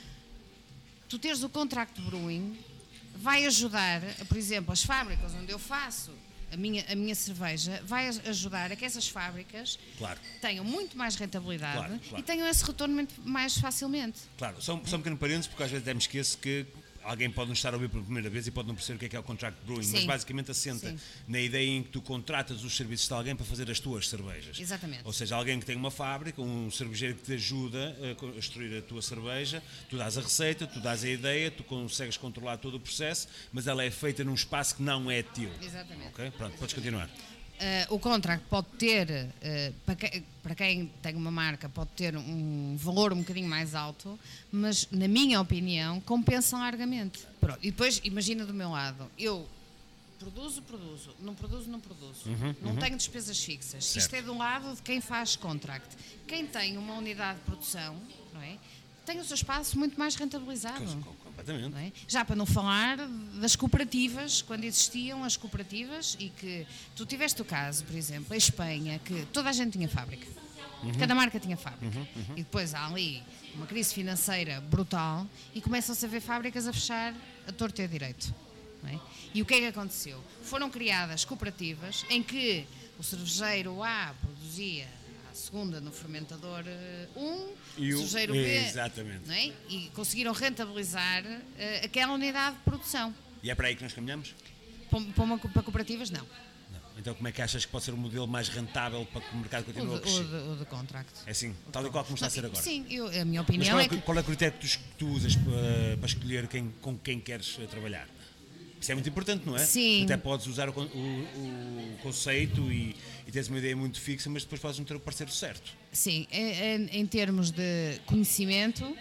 Tu teres o contract brewing vai ajudar, por exemplo, as fábricas onde eu faço a minha, a minha cerveja, vai ajudar a que essas fábricas claro. tenham muito mais rentabilidade claro, claro. e tenham esse retorno muito mais facilmente. Claro, só, só um pequeno parênteses, porque às vezes até me esqueço que alguém pode nos estar a ouvir pela primeira vez e pode não perceber o que é que é o contract brewing, sim. mas basicamente assenta sim. na ideia em que tu contratas os serviços de alguém para fazer as tuas cervejas. Exatamente. Ou seja, alguém que tem uma fábrica, um cervejeiro que te ajuda a construir a tua cerveja, tu dás a receita, tu dás a ideia, tu consegues controlar todo o processo, mas ela é feita num espaço que não é teu. Exatamente. Ok? Pronto, podes continuar. Uh, o contract pode ter, uh, para, que, para quem tem uma marca, pode ter um valor um bocadinho mais alto, mas, na minha opinião, compensa largamente. Pronto. E depois, imagina do meu lado, eu produzo, produzo, não produzo, não produzo, uhum, não uhum. tenho despesas fixas. Certo. Isto é do lado de quem faz contract. Quem tem uma unidade de produção, não é? Tem o seu espaço muito mais rentabilizado. Completamente. Não é? Já para não falar das cooperativas, quando existiam as cooperativas e que tu tiveste o caso, por exemplo, em Espanha, que toda a gente tinha fábrica. Uhum. Cada marca tinha fábrica. Uhum, uhum. E depois há ali uma crise financeira brutal e começam-se a ver fábricas a fechar a torto e a direito. Não é? E o que é que aconteceu? Foram criadas cooperativas em que o cervejeiro A produzia segunda no fermentador um, e o cervejeiro B, exatamente. Não é? E conseguiram rentabilizar uh, aquela unidade de produção. E é para aí que nós caminhamos? Para, para, uma, para cooperativas, não. não. Então como é que achas que pode ser um modelo mais rentável para que o mercado continue o de, a crescer? O de, o de contract. É assim, tal e qual como está a ser agora? Sim, eu, a minha opinião Mas qual é, é que... qual é o critério que tu, tu usas para, para escolher quem, com quem queres trabalhar? Isso é muito importante, não é? Sim. Até podes usar o, o, o conceito e, e teres uma ideia muito fixa, mas depois podes não ter o parceiro certo. Sim, em, em termos de conhecimento,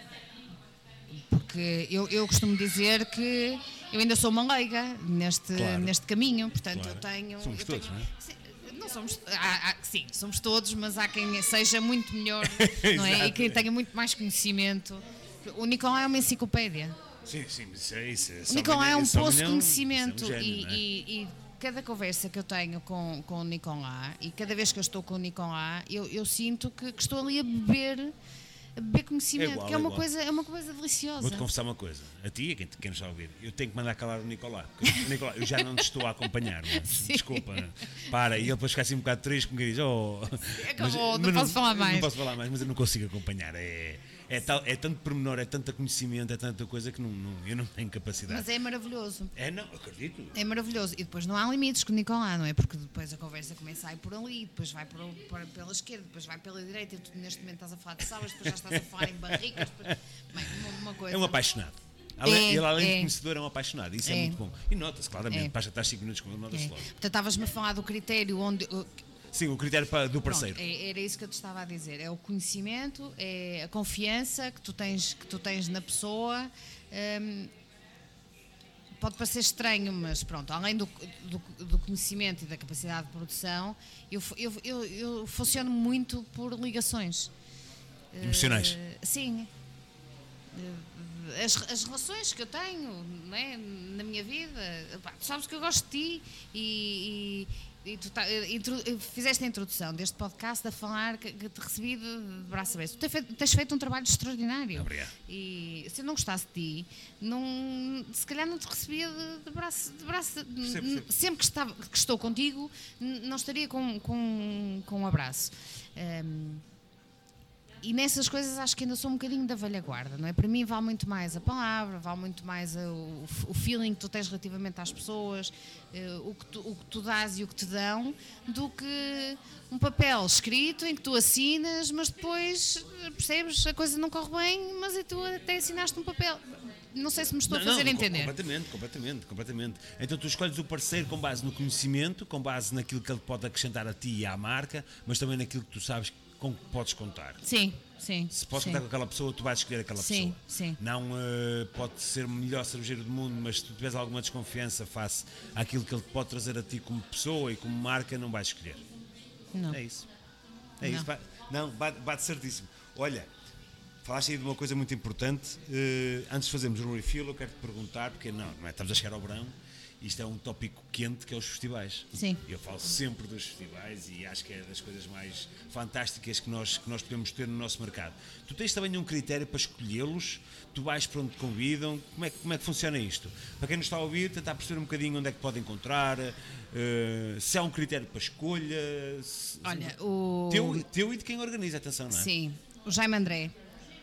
porque eu, eu costumo dizer que eu ainda sou uma leiga neste, claro. neste caminho, portanto claro. eu tenho... Somos eu todos, tenho, não é? Sim, não somos, há, há, sim, somos todos, mas há quem seja muito melhor, não é? E quem tenha muito mais conhecimento O Nicolai é uma enciclopédia. Sim, sim, isso é isso. É o Nicolai é um poço de um, conhecimento. é um gênio, e, não é? e, e cada conversa que eu tenho com, com o Nicolai, e cada vez que eu estou com o Nicolai, eu, eu sinto que, que estou ali a beber. Beber conhecimento, É igual, que é uma, é coisa, é uma coisa deliciosa. Vou-te confessar uma coisa, a ti e a quem, quem nos está a ouvir, eu tenho que mandar calar o Nicolai. O Nicolai, eu já não te estou a acompanhar, não é? Desculpa, não é? Para, e ele depois fica assim um bocado triste, como que diz, oh, acabou, mas, não mas posso falar mais. Não posso falar mais, mas eu não consigo acompanhar. É, é, tal, é tanto pormenor, é tanto conhecimento, é tanta coisa que não, não, eu não tenho capacidade. Mas é maravilhoso. É, não, acredito. É maravilhoso. E depois não há limites com o Nicolai, não é? Porque depois a conversa começa a ir por ali, depois vai por, por, pela esquerda, depois vai pela direita, e tu neste momento estás a falar de salas, depois já estás a falar em barricas. Depois... Bem, uma, uma coisa. É um apaixonado. Além, É, ele, além é. de conhecedor, é um apaixonado. Isso é, É. muito bom. E nota-se claramente. É. Basta estar cinco minutos com ele, nota-se É. logo. Portanto, estavas-me a falar do critério onde. Sim, o critério para, do Pronto, parceiro. é, era isso que eu te estava a dizer. É o conhecimento, é a confiança que tu tens, que tu tens na pessoa. Hum, pode parecer estranho, mas pronto, além do, do, do conhecimento e da capacidade de produção, eu, eu, eu, eu funciono muito por ligações. Emocionais. Uh, sim. Uh, as, as relações que eu tenho, não é, na minha vida, pá, tu sabes que eu gosto de ti e, e, e tu tá, intro, fizeste a introdução deste podcast a falar que, que te recebi de, de braço aberto. Tu tens feito, tens feito um trabalho extraordinário. Obrigado. E se eu não gostasse de ti, não, se calhar não te recebia de, de braço. De braço Percebo, percebo. Sempre que, estava, que estou contigo, não estaria com, com, com um abraço. Um, E nessas coisas acho que ainda sou um bocadinho da velha guarda, não é? Para mim vale muito mais a palavra, vale muito mais a, o, o feeling que tu tens relativamente às pessoas, uh, o, que tu, o que tu dás e o que te dão, do que um papel escrito em que tu assinas, mas depois, percebes, a coisa não corre bem, mas e tu até assinaste um papel. Não sei se me estou Não, a fazer não, entender. Completamente, completamente, completamente. Então tu escolhes o parceiro com base no conhecimento, com base naquilo que ele pode acrescentar a ti e à marca, mas também naquilo que tu sabes com que podes contar. Sim, sim. Se podes sim. contar com aquela pessoa, tu vais escolher aquela Sim, pessoa. sim. Não uh, pode ser o melhor cervejeiro do mundo, mas se tu tiveres alguma desconfiança face àquilo que ele pode trazer a ti como pessoa e como marca, não vais escolher. Não. É isso. É Não. isso. Ba- Não, bate, bate certíssimo. Olha, falaste aí de uma coisa muito importante. Uh, antes de fazermos um refill, eu quero te perguntar, porque não, não é? Estamos a chegar ao verão. Isto é um tópico quente, que é os festivais. Sim. Eu falo sempre dos festivais e acho que é das coisas mais fantásticas que nós, que nós podemos ter no nosso mercado. Tu tens também um critério para escolhê-los? Tu vais para onde te convidam? Como é, que- como é que funciona isto? Para quem nos está a ouvir, tentar perceber um bocadinho onde é que pode encontrar, eh, se há um critério para escolha. Se, Olha, o... teu, teu e de quem organiza, atenção, não é? Sim, o Jaime André.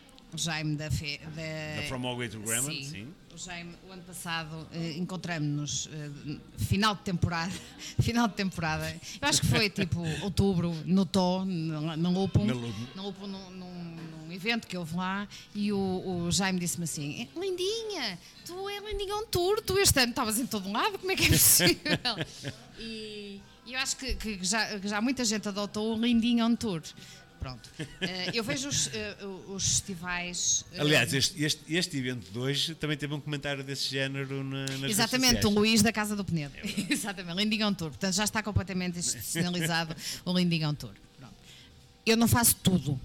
O Jaime da... Fe... da... Da From All Way to Grandma, sim. sim. O Jaime, o ano passado, eh, encontramos-nos, eh, final de temporada, final de temporada, eu acho que foi tipo outubro, no Tó, no, no Lupum, Na Lupum. no Lupum, num, num, num evento que houve lá, e o, o Jaime disse-me assim, lindinha, tu é Lindinha on Tour, tu este ano estavas em todo lado, como é que é possível? e, e eu acho que, que, já, que já muita gente adotou o Lindinha on Tour. Pronto. Uh, eu vejo os, uh, os festivais. Uh, Aliás, este, este, este evento de hoje também teve um comentário desse género na, nas redes exatamente, o sociais. Luís da Casa do Penedo. É exatamente, Lindinho on Tour. Portanto, já está completamente institucionalizado o Lindinho on Tour. Pronto. Eu não faço tudo,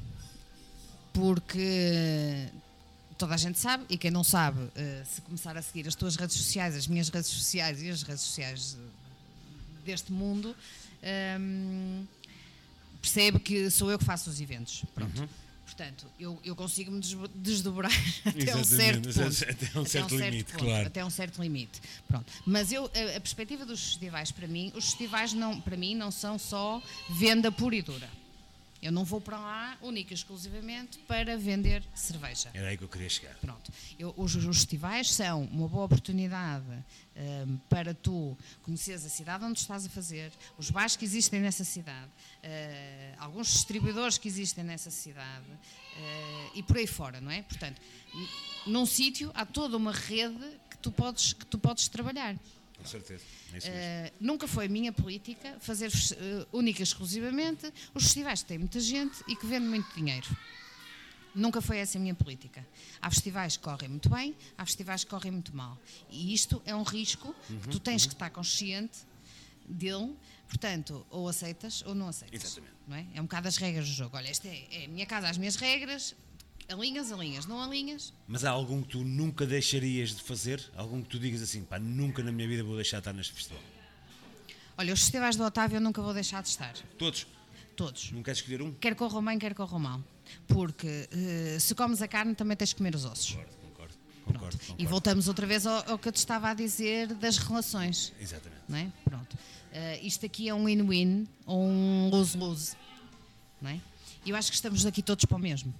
porque toda a gente sabe, e quem não sabe, uh, se começar a seguir as tuas redes sociais, as minhas redes sociais e as redes sociais deste mundo. Um, percebe que sou eu que faço os eventos. Pronto. Uhum. Portanto, eu, eu consigo me desdobrar até um certo ponto. Até um certo até um limite, certo ponto, claro. Até um certo limite. Pronto. Mas eu, a, a perspectiva dos festivais, para mim, os festivais não, para mim não são só venda pura e dura. Eu não vou para lá única e exclusivamente para vender cerveja. Era aí que eu queria chegar. Pronto. Eu, os, os festivais são uma boa oportunidade um, para tu conheceres a cidade onde estás a fazer, os bares que existem nessa cidade, uh, alguns distribuidores que existem nessa cidade uh, e por aí fora, não é? Portanto, n- num sítio há toda uma rede que tu podes, que tu podes trabalhar. Com certeza. É isso mesmo. Uh, nunca foi minha política fazer uh, única e exclusivamente os festivais que têm muita gente e que vendem muito dinheiro. Nunca foi essa a minha política. Há festivais que correm muito bem, há festivais que correm muito mal. E isto é um risco uhum, que tu tens uhum. que estar consciente dele. Portanto, ou aceitas ou não aceitas. Exatamente. Não é? É um bocado as regras do jogo. Olha, esta é, é a minha casa, as minhas regras. Alinhas, alinhas. Não alinhas? Mas há algum que tu nunca deixarias de fazer? Algum que tu digas assim, pá, nunca na minha vida vou deixar de estar neste festival? Olha, os festivais do Otávio eu nunca vou deixar de estar. Todos? Todos. Não queres escolher um? Quer corram bem, quer corram mal. Porque uh, se comes a carne também tens que comer os ossos. Concordo, concordo. concordo, concordo. E voltamos outra vez ao, ao que eu te estava a dizer das relações. Exatamente. Não é? Pronto. Uh, isto aqui é um win-win ou um lose-lose. Não é? E eu acho que estamos aqui todos para o mesmo.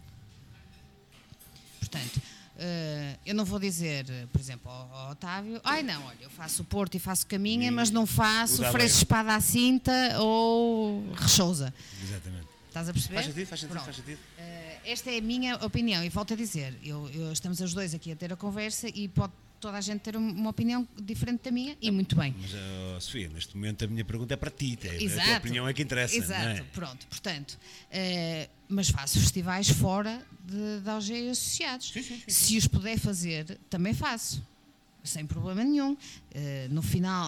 Portanto, uh, eu não vou dizer, por exemplo, ao, ao Otávio, ai não, olha, eu faço o Porto e faço Caminha, mas não faço Freire Espada à Cinta ou Rechousa. Exatamente. Estás a perceber? Faz sentido, faz sentido, faz sentido. Uh, esta é a minha opinião e volto a dizer, eu, eu, estamos os dois aqui a ter a conversa e pode toda a gente ter uma opinião diferente da minha e muito bem. Mas, uh, Sofia, neste momento a minha pergunta é para ti, é, Exato. A tua opinião é que interessa. Exato, não é? Pronto, portanto, uh, mas faço festivais fora de, de Algés e Associados. Sim, sim, sim, sim. Se os puder fazer, também faço. Sem problema nenhum. Uh, no final,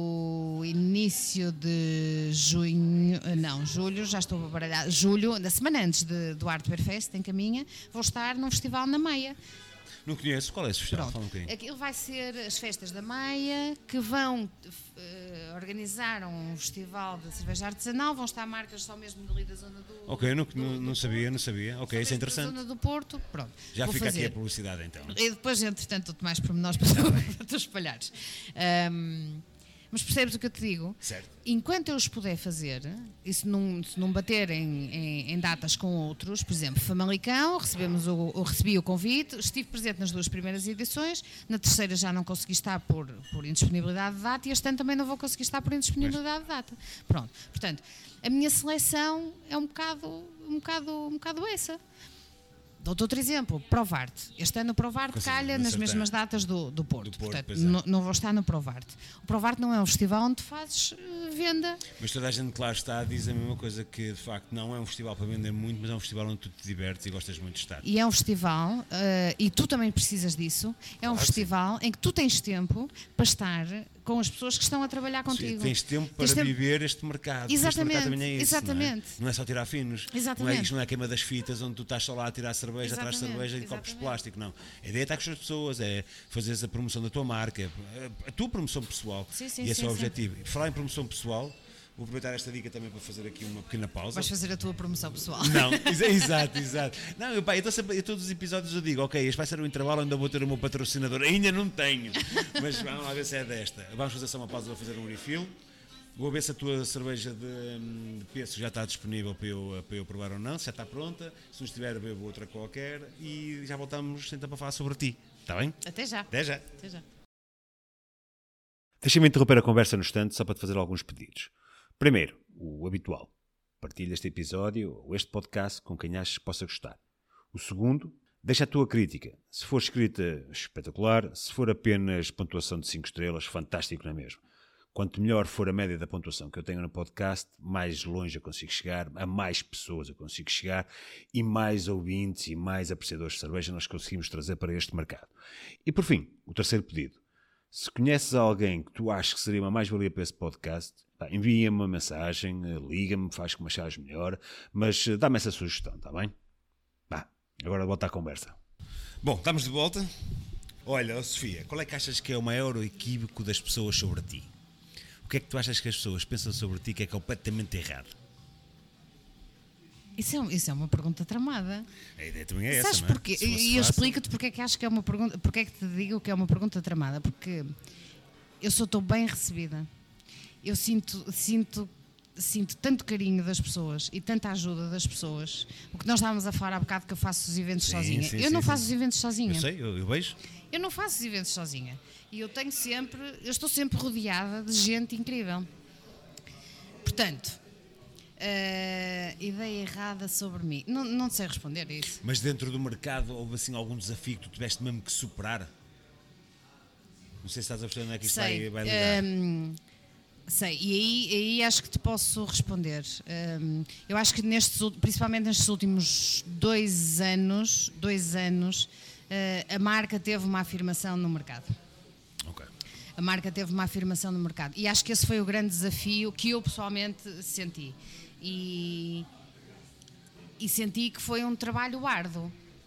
no início de junho, uh, não, julho, já estou a baralhar, julho, na semana antes de, do Art Beer Fest, em Caminha, vou estar num festival na Meia. Não conheço, qual é esse festival? Fala um bocadinho. Aquilo vai ser as festas da Meia, que vão uh, organizar um festival de cerveja artesanal, vão estar marcas só mesmo ali da zona do... Ok, não, do, não, do não sabia, não sabia. Ok, isso é interessante. Da zona do Porto, pronto. Já vou fica fazer. aqui a publicidade então. E depois, entretanto, dou-te mais pormenores para tu, para tu espalhares. Um, mas percebes o que eu te digo? Certo. Enquanto eu os puder fazer, e se não, se não bater em, em, em datas com outros, por exemplo, Famalicão, recebemos o, o, recebi o convite, estive presente nas duas primeiras edições, na terceira já não consegui estar por, por indisponibilidade de data e este ano também não vou conseguir estar por indisponibilidade de data. Pronto. Portanto, a minha seleção é um bocado, um bocado, um bocado essa. Dou-te outro exemplo, Provarte. Este ano o Provarte Consigo, calha nas mesmas datas do, do Porto. Do Porto, Portanto, pois é. não, não vou estar no Provarte. O Provarte não é um festival onde fazes uh, venda. Mas toda a gente, claro está, diz a mesma coisa, que de facto não é um festival para vender muito, mas é um festival onde tu te divertes e gostas muito de estar. E é um festival, uh, e tu também precisas disso, é um Claro, festival sim. em que tu tens tempo para estar com as pessoas que estão a trabalhar contigo. Sim, tens tempo para tens viver tempo... este mercado. Exatamente, este mercado também é isso, exatamente. Não é? Não é só tirar finos. Exatamente. Não é, isto não é a queima das fitas onde tu estás só lá a tirar cerveja, atrás de cerveja e copos de plástico, não. A ideia é estar com as pessoas, é fazeres a promoção da tua marca, a tua promoção pessoal. Sim, sim, e esse sim, é o sim. objetivo. E falar em promoção pessoal, vou aproveitar esta dica também para fazer aqui uma pequena pausa. Vais fazer a tua promoção pessoal. Não, exato, exato. Não, eu, pá, eu, sempre, eu todos os episódios eu digo, ok, este vai ser um intervalo onde eu vou ter o meu patrocinador. Ainda não tenho, mas vamos lá ver se é desta. Vamos fazer só uma pausa, vou fazer um refill. Vou ver se a tua cerveja de, de peso já está disponível para eu, para eu provar ou não, se já está pronta. Se não estiver, bebo outra qualquer e já voltamos então para falar sobre ti. Está bem? Até já. Até já. Até já. Deixa-me interromper a conversa no instante só para te fazer alguns pedidos. Primeiro, o habitual. Partilha este episódio ou este podcast com quem achas que possa gostar. O segundo, deixa a tua crítica. Se for escrita, espetacular. Se for apenas pontuação de cinco estrelas, fantástico, não é mesmo? Quanto melhor for a média da pontuação que eu tenho no podcast, mais longe eu consigo chegar, a mais pessoas eu consigo chegar e mais ouvintes e mais apreciadores de cerveja nós conseguimos trazer para este mercado. E por fim, o terceiro pedido. Se conheces alguém que tu achas que seria uma mais-valia para esse podcast, envia-me uma mensagem, liga-me, faz como achares melhor, mas dá-me essa sugestão, está bem? Vá, agora volta à conversa. Bom, estamos de volta. Olha, Sofia, qual é que achas que é o maior equívoco das pessoas sobre ti? O que é que tu achas que as pessoas pensam sobre ti que é completamente errado? Isso é, isso é uma pergunta tramada. A ideia também é Sabes essa, não é? porquê? E eu explico-te porque é que acho que é uma pergunta, porque é que te digo que é uma pergunta tramada, porque eu sou tão bem recebida. Eu sinto, sinto, sinto tanto carinho das pessoas e tanta ajuda das pessoas. O que nós estávamos a falar há bocado que eu faço os eventos Sim, sozinha. sim, eu sim, não sim. faço os eventos sozinha. Eu sei, eu, eu vejo. Eu não faço os eventos sozinha. E eu tenho sempre, eu estou sempre rodeada de gente incrível. Portanto, uh, ideia errada sobre mim. Não, não sei responder a isso. Mas dentro do mercado houve assim algum desafio que tu tiveste mesmo que superar? Não sei se estás a perceber onde é que isto sei, vai, vai ligar. Um, sei, e aí, aí acho que te posso responder. Um, eu acho que nestes, principalmente nestes últimos dois anos, dois anos, uh, a marca teve uma afirmação no mercado. Ok. A marca teve uma afirmação no mercado. E acho que esse foi o grande desafio que eu pessoalmente senti. E, e senti que foi um trabalho árduo.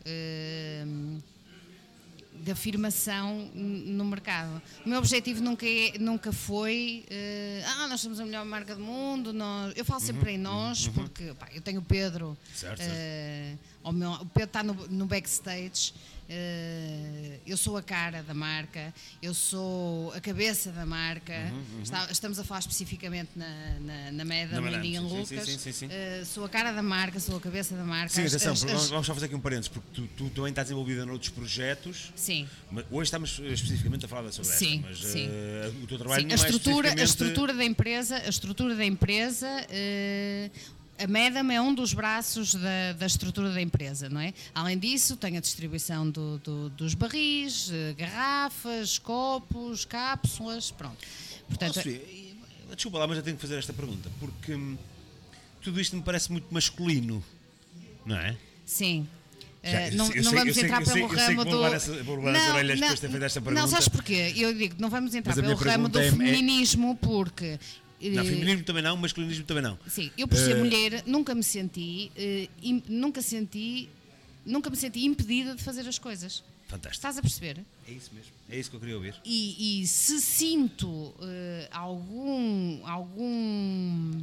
uh, de afirmação no mercado. O meu objetivo nunca, é, nunca foi uh, ah, nós somos a melhor marca do mundo, nós... eu falo sempre uhum, em nós, uhum. porque pá, eu tenho o Pedro, certo, uh, certo. O, meu, o Pedro está no, no backstage, uh, eu sou a cara da marca, eu sou a cabeça da marca, uhum, uhum. Está, estamos a falar especificamente na, na, na Meda, no Lindinha Lucas, sim, sim, sim, sim. Uh, sou a cara da marca, sou a cabeça da marca. Sim, atenção, as, as... vamos só fazer aqui um parênteses, porque tu, tu também estás envolvida noutros projetos. Sim. Mas hoje estamos especificamente a falar sobre sim, esta, mas sim. Uh, o teu trabalho sim, não a estrutura, é especificamente... a estrutura da empresa, a estrutura da empresa, uh, a Medam é um dos braços da, da estrutura da empresa, não é? Além disso, tem a distribuição do, do, dos barris, uh, garrafas, copos, cápsulas, pronto. Portanto, oh, Sofia, desculpa lá, mas eu tenho que fazer esta pergunta, porque hum, tudo isto me parece muito masculino, não é? Sim. Já, uh, não eu não sei, vamos eu entrar sei, pelo eu ramo sei, do... Vou essa, vou levar as orelhas depois de ter feito esta pergunta. Não, sabes porquê? Eu digo, não vamos entrar mas pelo ramo do feminismo, é... porque... Não, feminismo também não, masculinismo também não. Sim, eu por ser uh... mulher nunca me senti, uh, im, nunca senti, nunca me senti impedida de fazer as coisas. Fantástico. Estás a perceber? É isso mesmo, é isso que eu queria ouvir. E, e se sinto uh, algum, algum,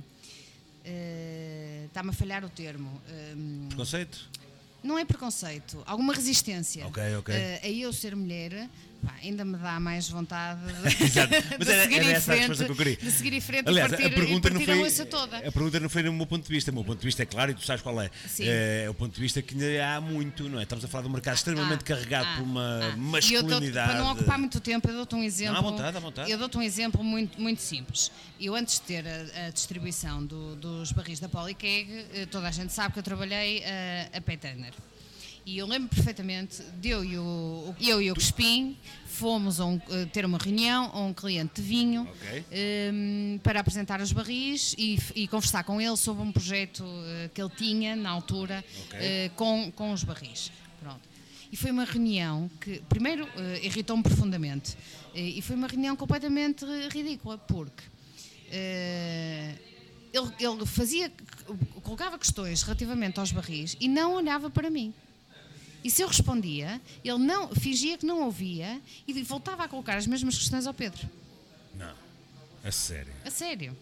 uh, está-me a falhar o termo. Um, Preconceito? Não é preconceito, alguma resistência. Ok, ok. Uh, a eu ser mulher, pá, ainda me dá mais vontade de, Exato. Mas de era, seguir era em essa frente, a resposta que eu queria. De seguir em frente Aliás, e partir, a pergunta e partir não foi, a moça toda. A pergunta não foi no meu ponto de vista. O meu ponto de vista é claro e tu sabes qual é. Sim. É, é o ponto de vista que ainda há muito, não é? Estamos a falar de um mercado extremamente ah, carregado ah, por uma ah. masculinidade. Para não ocupar muito tempo, eu dou-te um exemplo. Não, à vontade, à vontade. Eu dou-te um exemplo muito, muito simples. Eu, antes de ter a, a distribuição do, dos barris da Polycag, toda a gente sabe que eu trabalhei a, a Petainer. E eu lembro perfeitamente de eu e o, eu e o Crespim fomos a um, ter uma reunião a um cliente de vinho, okay. um, para apresentar os barris e, e conversar com ele sobre um projeto uh, que ele tinha na altura, okay. uh, com, com os barris. Pronto. E foi uma reunião que, primeiro, uh, irritou-me profundamente. Uh, e foi uma reunião completamente ridícula, porque uh, ele, ele fazia, colocava questões relativamente aos barris e não olhava para mim. E se eu respondia, ele não, fingia que não ouvia e voltava a colocar as mesmas questões ao Pedro. Não, a sério. A sério.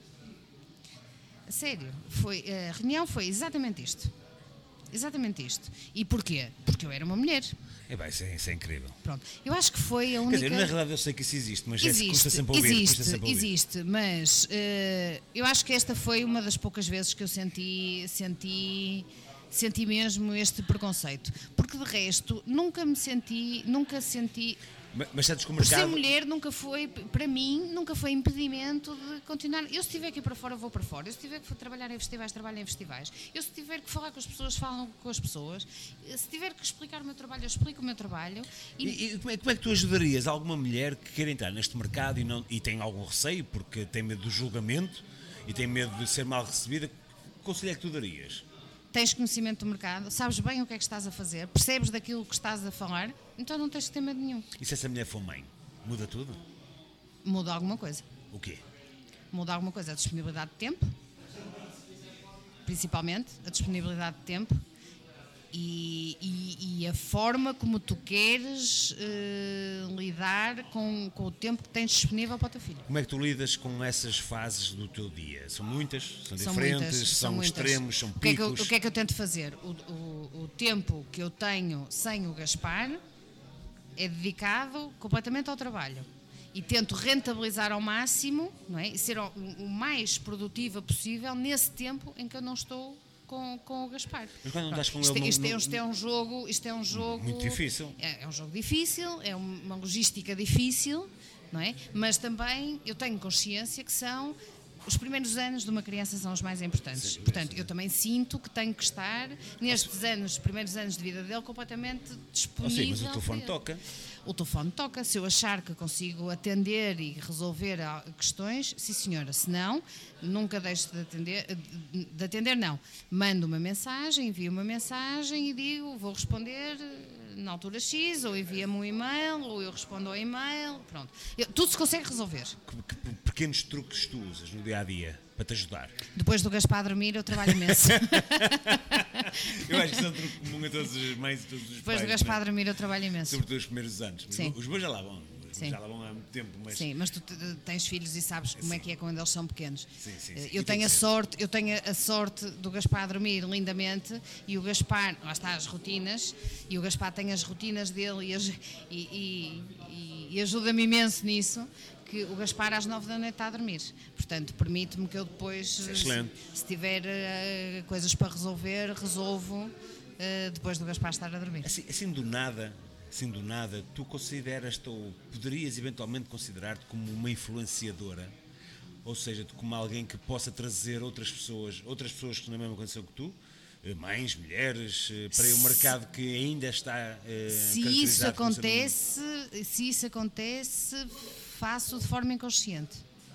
A sério. Foi, a reunião foi exatamente isto. Exatamente isto. E porquê? Porque eu era uma mulher. É bem, isso é, isso é incrível. Pronto. Eu acho que foi a única... Quer dizer, na realidade eu sei que isso existe, mas existe, é, custa sempre ouvir. Existe, custa sempre ouvir. existe, mas uh, eu acho que esta foi uma das poucas vezes que eu senti... senti senti mesmo este preconceito, porque de resto nunca me senti, nunca senti, mas, mas sentes que o mercado... por ser mulher nunca foi, para mim, nunca foi impedimento de continuar. Eu se estiver aqui para fora, vou para fora. Eu se tiver que trabalhar em festivais, trabalho em festivais. Eu se tiver que falar com as pessoas, falo com as pessoas. Se tiver que explicar o meu trabalho, eu explico o meu trabalho. E, e, e como, é, como é que tu ajudarias alguma mulher que queira entrar neste mercado e, não, e tem algum receio, porque tem medo do julgamento e tem medo de ser mal recebida? Que conselho é que tu darias? Tens conhecimento do mercado, sabes bem o que é que estás a fazer, percebes daquilo que estás a falar, então não tens que ter medo nenhum. E se essa mulher for mãe, muda tudo? Muda alguma coisa. O quê? Muda alguma coisa, a disponibilidade de tempo, principalmente a disponibilidade de tempo e, e, e a forma como tu queres uh, lidar com, com o tempo que tens disponível para o teu filho. Como é que tu lidas com essas fases do teu dia? São muitas? São, são diferentes? Muitas, são são muitas. extremos? São o que, é que eu, picos? o que é que eu tento fazer? O, o, o tempo que eu tenho sem o Gaspar é dedicado completamente ao trabalho. E tento rentabilizar ao máximo, não é? E ser o, o mais produtiva possível nesse tempo em que eu não estou com, com o Gaspar. Mas quando não estás com isto, ele... Isto, não, é, isto é um jogo... Isto é um jogo muito difícil. É, é um jogo difícil, é uma logística difícil, não é? Mas também eu tenho consciência que são... Os primeiros anos de uma criança são os mais importantes. Sim, portanto, eu também sinto que tenho que estar nestes anos, primeiros anos de vida dele, completamente disponível. Oh, sim, mas o telefone toca. O telefone toca. Se eu achar que consigo atender e resolver questões, sim senhora. Se não, nunca deixo de atender. De atender, não. Mando uma mensagem, envio uma mensagem e digo, vou responder na altura X, ou envia-me um e-mail, ou eu respondo ao e-mail, pronto. Eu, tudo se consegue resolver. Que, que pequenos truques tu usas no dia-a-dia? para te ajudar. Depois do Gaspar dormir, eu trabalho imenso. Eu acho que isso é um truque comum a todos os mães e todos os Depois pais. do Gaspar né? dormir, eu trabalho imenso. Sobretudo os primeiros anos. Sim. Os meus já lá vão. Os Sim. meus já lá vão há muito tempo. Mas... Sim, mas tu tens filhos e sabes como sim. é que é quando eles são pequenos. Sim, sim, sim. Eu E tenho a ser. sorte, eu tenho a sorte do Gaspar dormir lindamente e o Gaspar, lá está as rotinas, e o Gaspar tem as rotinas dele e, as, e, e, e, e ajuda-me imenso nisso, que o Gaspar às nove da noite está a dormir. Portanto, permite-me que eu depois, se, se tiver uh, coisas para resolver, resolvo uh, depois do Gaspar estar a dormir. Assim, assim do nada, assim do nada, tu consideras-te ou poderias eventualmente considerar-te como uma influenciadora? Ou seja, como alguém que possa trazer outras pessoas, outras pessoas que estão na mesma condição que tu, mães, mulheres, para o mercado que ainda está uh, se isso acontece, se isso acontece, faço de forma inconsciente.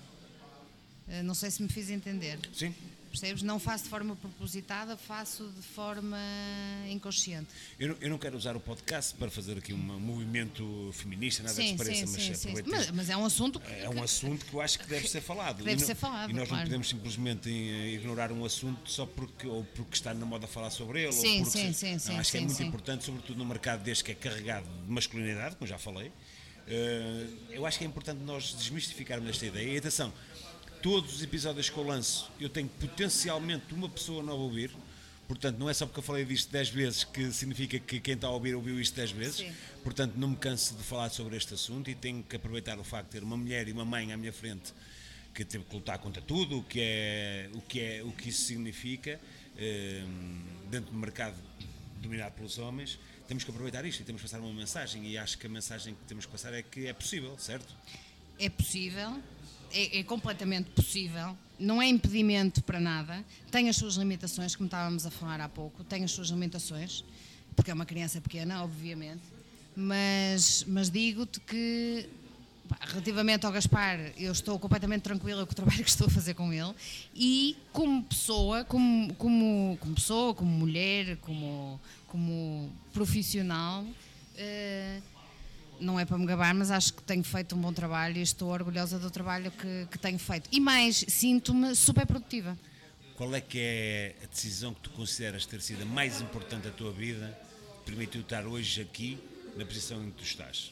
Uh, não sei se me fiz entender. Sim. Percebes? Não faço de forma propositada, faço de forma inconsciente. Eu não, eu não quero usar o podcast para fazer aqui um movimento feminista, nada sim, que se pareça, sim, mas, sim, sim. aproveito Mas, mas é um assunto que, é um assunto que eu acho que deve ser falado. Deve e não, ser falado, e nós claro. não podemos simplesmente ignorar um assunto só porque, ou porque está na moda falar sobre ele. Sim, ou porque, sim, não, sim, sim, acho que é sim, muito sim. importante, sobretudo no mercado deste que é carregado de masculinidade, como já falei. Uh, eu acho que é importante nós desmistificarmos esta ideia. E atenção, todos os episódios que eu lanço, eu tenho potencialmente uma pessoa nova a ouvir. Portanto, não é só porque eu falei disto dez vezes que significa que quem está a ouvir ouviu isto dez vezes. Sim. Portanto, não me canso de falar sobre este assunto e tenho que aproveitar o facto de ter uma mulher e uma mãe à minha frente que teve que lutar contra tudo, o que é, o que, é, o que isso significa eh, dentro do mercado dominado pelos homens. Temos que aproveitar isto e temos que passar uma mensagem, e acho que a mensagem que temos que passar é que é possível, certo? É possível, é, é completamente possível, não é impedimento para nada, tem as suas limitações, como estávamos a falar há pouco, tem as suas limitações, porque é uma criança pequena, obviamente, mas, mas digo-te que, pá, relativamente ao Gaspar, eu estou completamente tranquila com o trabalho que estou a fazer com ele, e como pessoa, como, como, como pessoa, como mulher, como, como profissional, uh, não é para me gabar, mas acho que tenho feito um bom trabalho e estou orgulhosa do trabalho que, que tenho feito. E mais, sinto-me super produtiva. Qual é que é a decisão que tu consideras ter sido a mais importante da tua vida, que permitiu estar hoje aqui, na posição em que tu estás?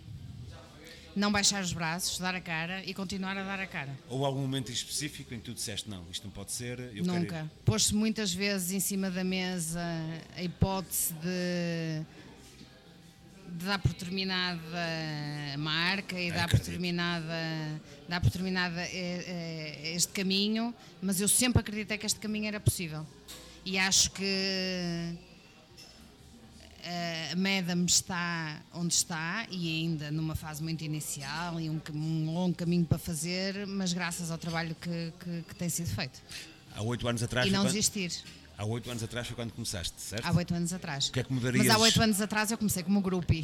Não baixar os braços, dar a cara e continuar a dar a cara. Ou algum momento específico em que tu disseste, não, isto não pode ser, eu Nunca. Quero... Pôs-se muitas vezes em cima da mesa a hipótese de... de dar por terminada a marca e dar por terminada, dar por terminada este caminho, mas eu sempre acreditei que este caminho era possível. E acho que a Madame está onde está e ainda numa fase muito inicial e um, um longo caminho para fazer, mas graças ao trabalho que, que, que tem sido feito. Há oito anos atrás... E não quando... desistir. Há oito anos atrás foi quando começaste, certo? Há oito anos atrás. O que é que mudarias? Mas há oito anos atrás eu comecei como groupie.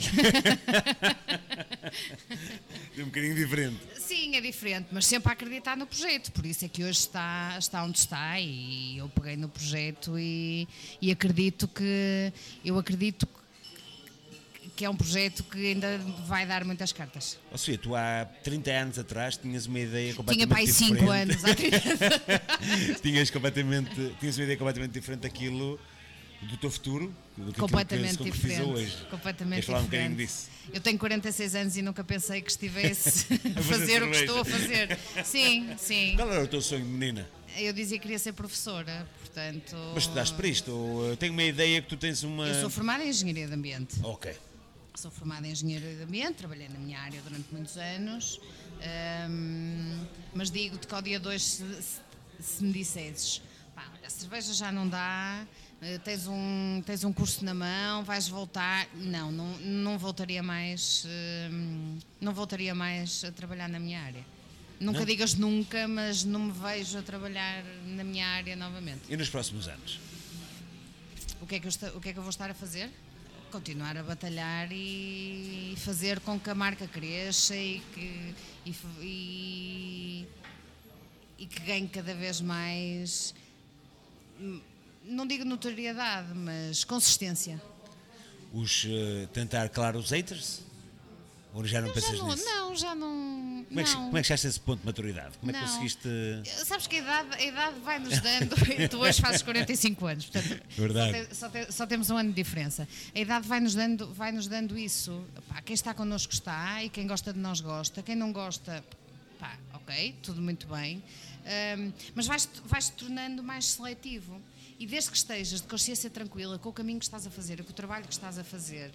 É um bocadinho diferente. Sim, é diferente, mas sempre a acreditar no projeto. Por isso é que hoje está, está onde está e eu peguei no projeto e, e acredito que eu acredito que é um projeto que ainda vai dar muitas cartas. Ó Sofia, tu há trinta anos atrás tinhas uma ideia completamente Tinha pai diferente. cinco anos há trinta tinhas, completamente, tinhas uma ideia completamente diferente daquilo do teu futuro, do que completamente se diferente. hoje. Completamente Queres falar um diferente. bocadinho disso? Eu tenho quarenta e seis anos e nunca pensei que estivesse a fazer o que estou a fazer. Sim, sim. Qual era o teu sonho de menina? Eu dizia que queria ser professora, portanto... Mas estudaste para isto? Ou, tenho uma ideia que tu tens uma... Eu sou formada em Engenharia de Ambiente. Ok. Sou formada em Engenharia de Ambiente, trabalhei na minha área durante muitos anos, hum, mas digo-te que ao dia dois, se, se, se me dissesses, pá, a cerveja já não dá, tens um, tens um curso na mão, vais voltar, não, não, não voltaria mais, hum, não voltaria mais a trabalhar na minha área. Nunca não? digas nunca, mas não me vejo a trabalhar na minha área novamente. E nos próximos anos? O que é que eu, está, o que é que eu vou estar a fazer? Continuar a batalhar e fazer com que a marca cresça e que, e, e, e que ganhe cada vez mais, não digo notoriedade, mas consistência. Os, uh, tentar calar os haters? Ou já não Eu pensas já não, nisso? não, já não. Como é, que, não. como é que chegaste a esse ponto de maturidade? Como é que Não. conseguiste. Sabes que a idade, a idade vai-nos dando. Tu hoje fazes quarenta e cinco anos, portanto, Verdade. Só, te, só, te, só temos um ano de diferença. A idade vai-nos dando, vai-nos dando isso. Pá, quem está connosco está e quem gosta de nós gosta. Quem não gosta, pá, ok, tudo muito bem. Um, mas vais-te, vais-te tornando mais seletivo. E desde que estejas de consciência tranquila com o caminho que estás a fazer, com o trabalho que estás a fazer.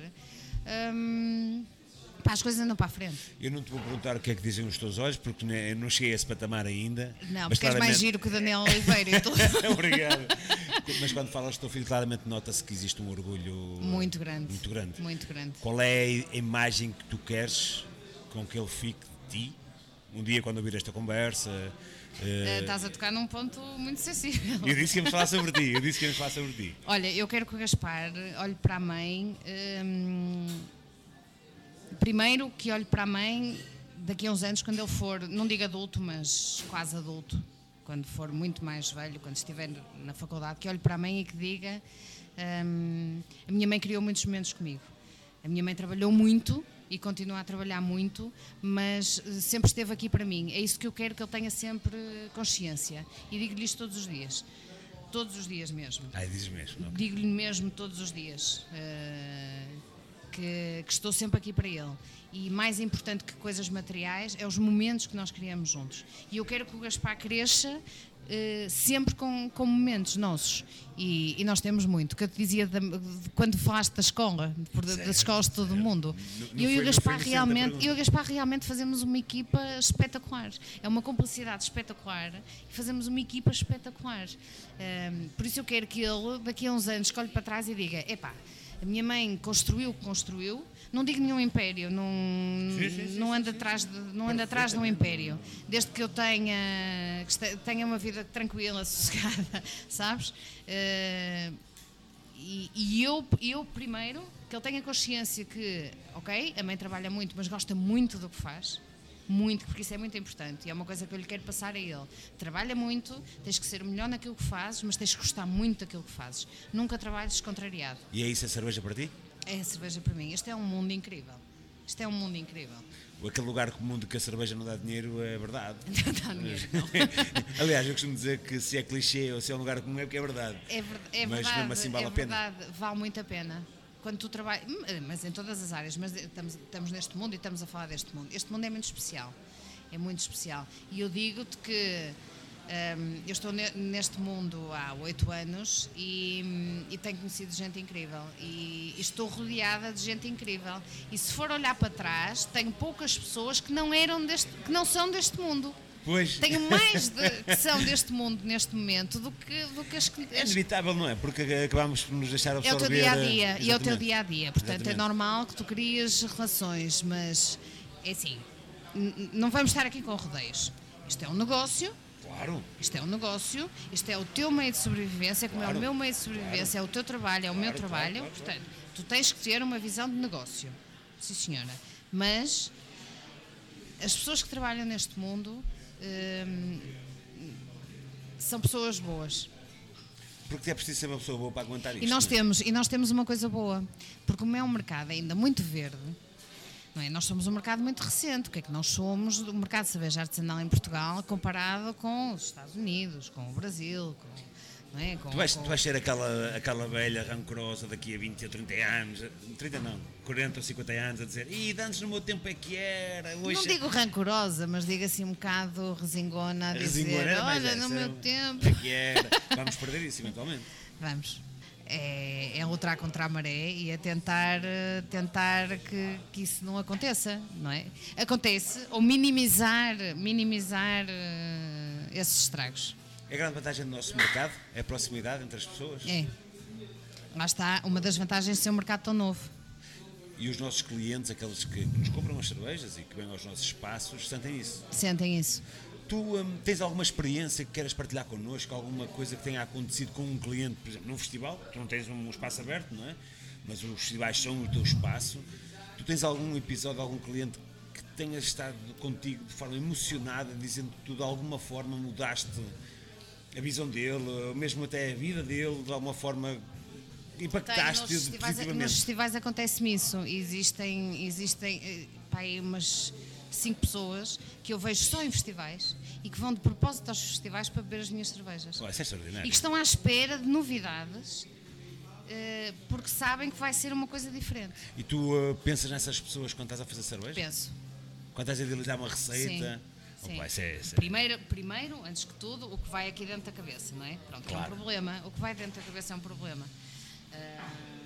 Um, Pá, as coisas andam para a frente. Eu não te vou perguntar o que é que dizem os teus olhos, porque eu não cheguei a esse patamar ainda. Não, mas porque claramente... és mais giro que o Daniel Oliveira. E tu... Obrigado. Mas quando falas do teu filho, claramente nota-se que existe um orgulho muito grande. Muito grande. Muito grande. Qual é a imagem que tu queres com que ele fique de ti? Um dia, quando ouvir esta conversa. Uh, estás a tocar num ponto muito sensível. Eu disse que íamos falar sobre ti. Eu disse que íamos falar sobre ti. Olha, eu quero que o Gaspar olhe para a mãe. Hum, Primeiro que olhe para a mãe daqui a uns anos, quando ele for, não digo adulto, mas quase adulto, quando for muito mais velho, quando estiver na faculdade, que olhe para a mãe e que diga hum, a minha mãe criou muitos momentos comigo. A minha mãe trabalhou muito e continua a trabalhar muito, mas sempre esteve aqui para mim. É isso que eu quero que ele tenha sempre consciência. E digo-lhe isto todos os dias. Todos os dias mesmo. Ah, dizes mesmo. Okay. Digo-lhe mesmo todos os dias. Uh, Que, que estou sempre aqui para ele. E mais importante que coisas materiais é os momentos que nós criamos juntos. E eu quero que o Gaspar cresça uh, sempre com, com momentos nossos. E, e nós temos muito. Que eu te dizia de, de, quando falaste da escola, por, das escolas de todo o mundo. Não, não eu, foi, e o Gaspar realmente, eu e o pergunta. Gaspar realmente fazemos uma equipa espetacular. É uma cumplicidade espetacular e fazemos uma equipa espetacular. Um, por isso eu quero que ele, daqui a uns anos, olhe para trás e diga: epá, a minha mãe construiu o que construiu, não digo nenhum império, não, sim, sim, sim, não anda atrás de, não anda atrás de um império, desde que eu tenha, que tenha uma vida tranquila, sossegada, sabes? Uh, e e eu, eu, primeiro, que ele tenha consciência que, ok, a mãe trabalha muito, mas gosta muito do que faz, muito, porque isso é muito importante e é uma coisa que eu lhe quero passar a ele. Trabalha muito, tens que ser o melhor naquilo que fazes, mas tens que gostar muito daquilo que fazes. Nunca trabalhes contrariado. E é isso a cerveja para ti? É a cerveja para mim. Este é um mundo incrível. Isto é um mundo incrível. Aquele lugar comum de que a cerveja não dá dinheiro é verdade. Não dá dinheiro, não. Aliás, eu costumo dizer que se é clichê ou se é um lugar comum é porque é verdade. É, ver, é mas verdade, mesmo assim vale é a pena. Verdade, vale muito a pena. Quando tu trabalhas, mas em todas as áreas, mas estamos, estamos neste mundo e estamos a falar deste mundo. Este mundo é muito especial. É muito especial. E eu digo-te que um, eu estou ne, neste mundo há oito anos e, e tenho conhecido gente incrível. E, e estou rodeada de gente incrível. E se for olhar para trás, tenho poucas pessoas que não, eram deste, que não são deste mundo. Pois. Tenho mais de, que são deste mundo neste momento do que, do que as que. É inevitável, não é? Porque acabamos por nos deixar absorver. É o teu dia a dia. E é o teu dia a dia. Portanto, exatamente. É normal que tu crias relações, mas é assim. Não vamos estar aqui com rodeios. Isto é um negócio. Claro. Isto é um negócio. Isto é o teu meio de sobrevivência, como claro. É o meu meio de sobrevivência, claro. É o teu trabalho, é o claro, meu trabalho. Claro, claro, Portanto, claro. Tu tens que ter uma visão de negócio. Sim, senhora. Mas as pessoas que trabalham neste mundo hum, são pessoas boas. Porque é preciso ser uma pessoa boa para aguentar isto. E nós, não é? temos, e nós temos uma coisa boa. Porque como é um mercado ainda muito verde. Não é? Nós somos um mercado muito recente. O que é que nós somos? O mercado de cerveja artesanal em Portugal comparado com os Estados Unidos, com o Brasil. Com, não é? com, tu, vais, com... tu vais ser aquela, aquela velha rancorosa daqui a vinte ou trinta anos, trinta não, quarenta ou cinquenta anos a dizer: Ih, antes no meu tempo é que era. Hoje não digo rancorosa, mas digo assim um bocado resingona a dizer: resingona, olha, é, no meu tempo. É que era. Vamos perder isso eventualmente. Vamos. É, é lutar contra a maré e é tentar, tentar que, que isso não aconteça, não é? Acontece, ou minimizar, minimizar uh, esses estragos. É a grande vantagem do nosso mercado, é a proximidade entre as pessoas. É. Lá está, uma das vantagens de ser um mercado tão novo. E os nossos clientes, aqueles que nos compram as cervejas e que vêm aos nossos espaços, sentem isso. Sentem isso. Tu um, tens alguma experiência que queiras partilhar connosco, alguma coisa que tenha acontecido com um cliente, por exemplo, num festival? Tu não tens um espaço aberto, não é? Mas os festivais são o teu espaço. Tu tens algum episódio, algum cliente que tenha estado contigo de forma emocionada, dizendo que tu de alguma forma mudaste a visão dele, ou mesmo até a vida dele, de alguma forma impactaste nos festivais, positivamente. nos festivais acontece-me isso. Existem, existem pá, aí umas cinco pessoas que eu vejo só em festivais e que vão de propósito aos festivais para beber as minhas cervejas. Oh, isso é extraordinário. E que estão à espera de novidades uh, porque sabem que vai ser uma coisa diferente. E tu uh, pensas nessas pessoas quando estás a fazer cerveja? Penso. Quando estás a idealizar uma receita? Sim. Sim. Opa, isso é, isso é... Primeiro, primeiro, antes que tudo, o que vai aqui dentro da cabeça, não é? Pronto, Claro. é um problema. O que vai dentro da cabeça é um problema. Uh,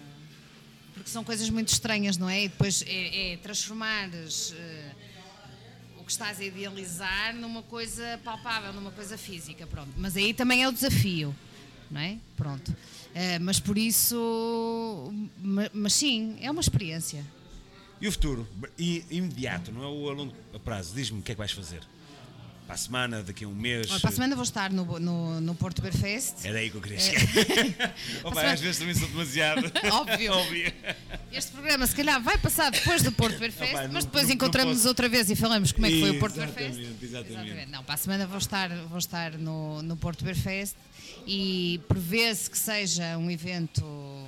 porque são coisas muito estranhas, não é? E depois é, é transformares uh, o que estás a idealizar numa coisa palpável, numa coisa física, pronto. Mas aí também é o desafio, não é? Pronto. Uh, mas por isso, mas, mas sim, é uma experiência. E o futuro? E imediato, não é o a longo prazo? Diz-me o que é que vais fazer. Para a semana, daqui a um mês. Olha, para a semana vou estar no, no, no Porto Beer Fest. Era aí que eu queria chegar. Opa, semana... Às vezes também sou demasiado. Óbvio. Óbvio. Este programa, se calhar, vai passar depois do Porto Beer Fest, Opa, mas não, depois não, encontramos-nos não outra vez e falamos como é que foi o Porto Beer Fest. Exatamente, exatamente, exatamente. Não, para a semana vou estar, vou estar no, no Porto Beer Fest e prevê-se que seja um evento.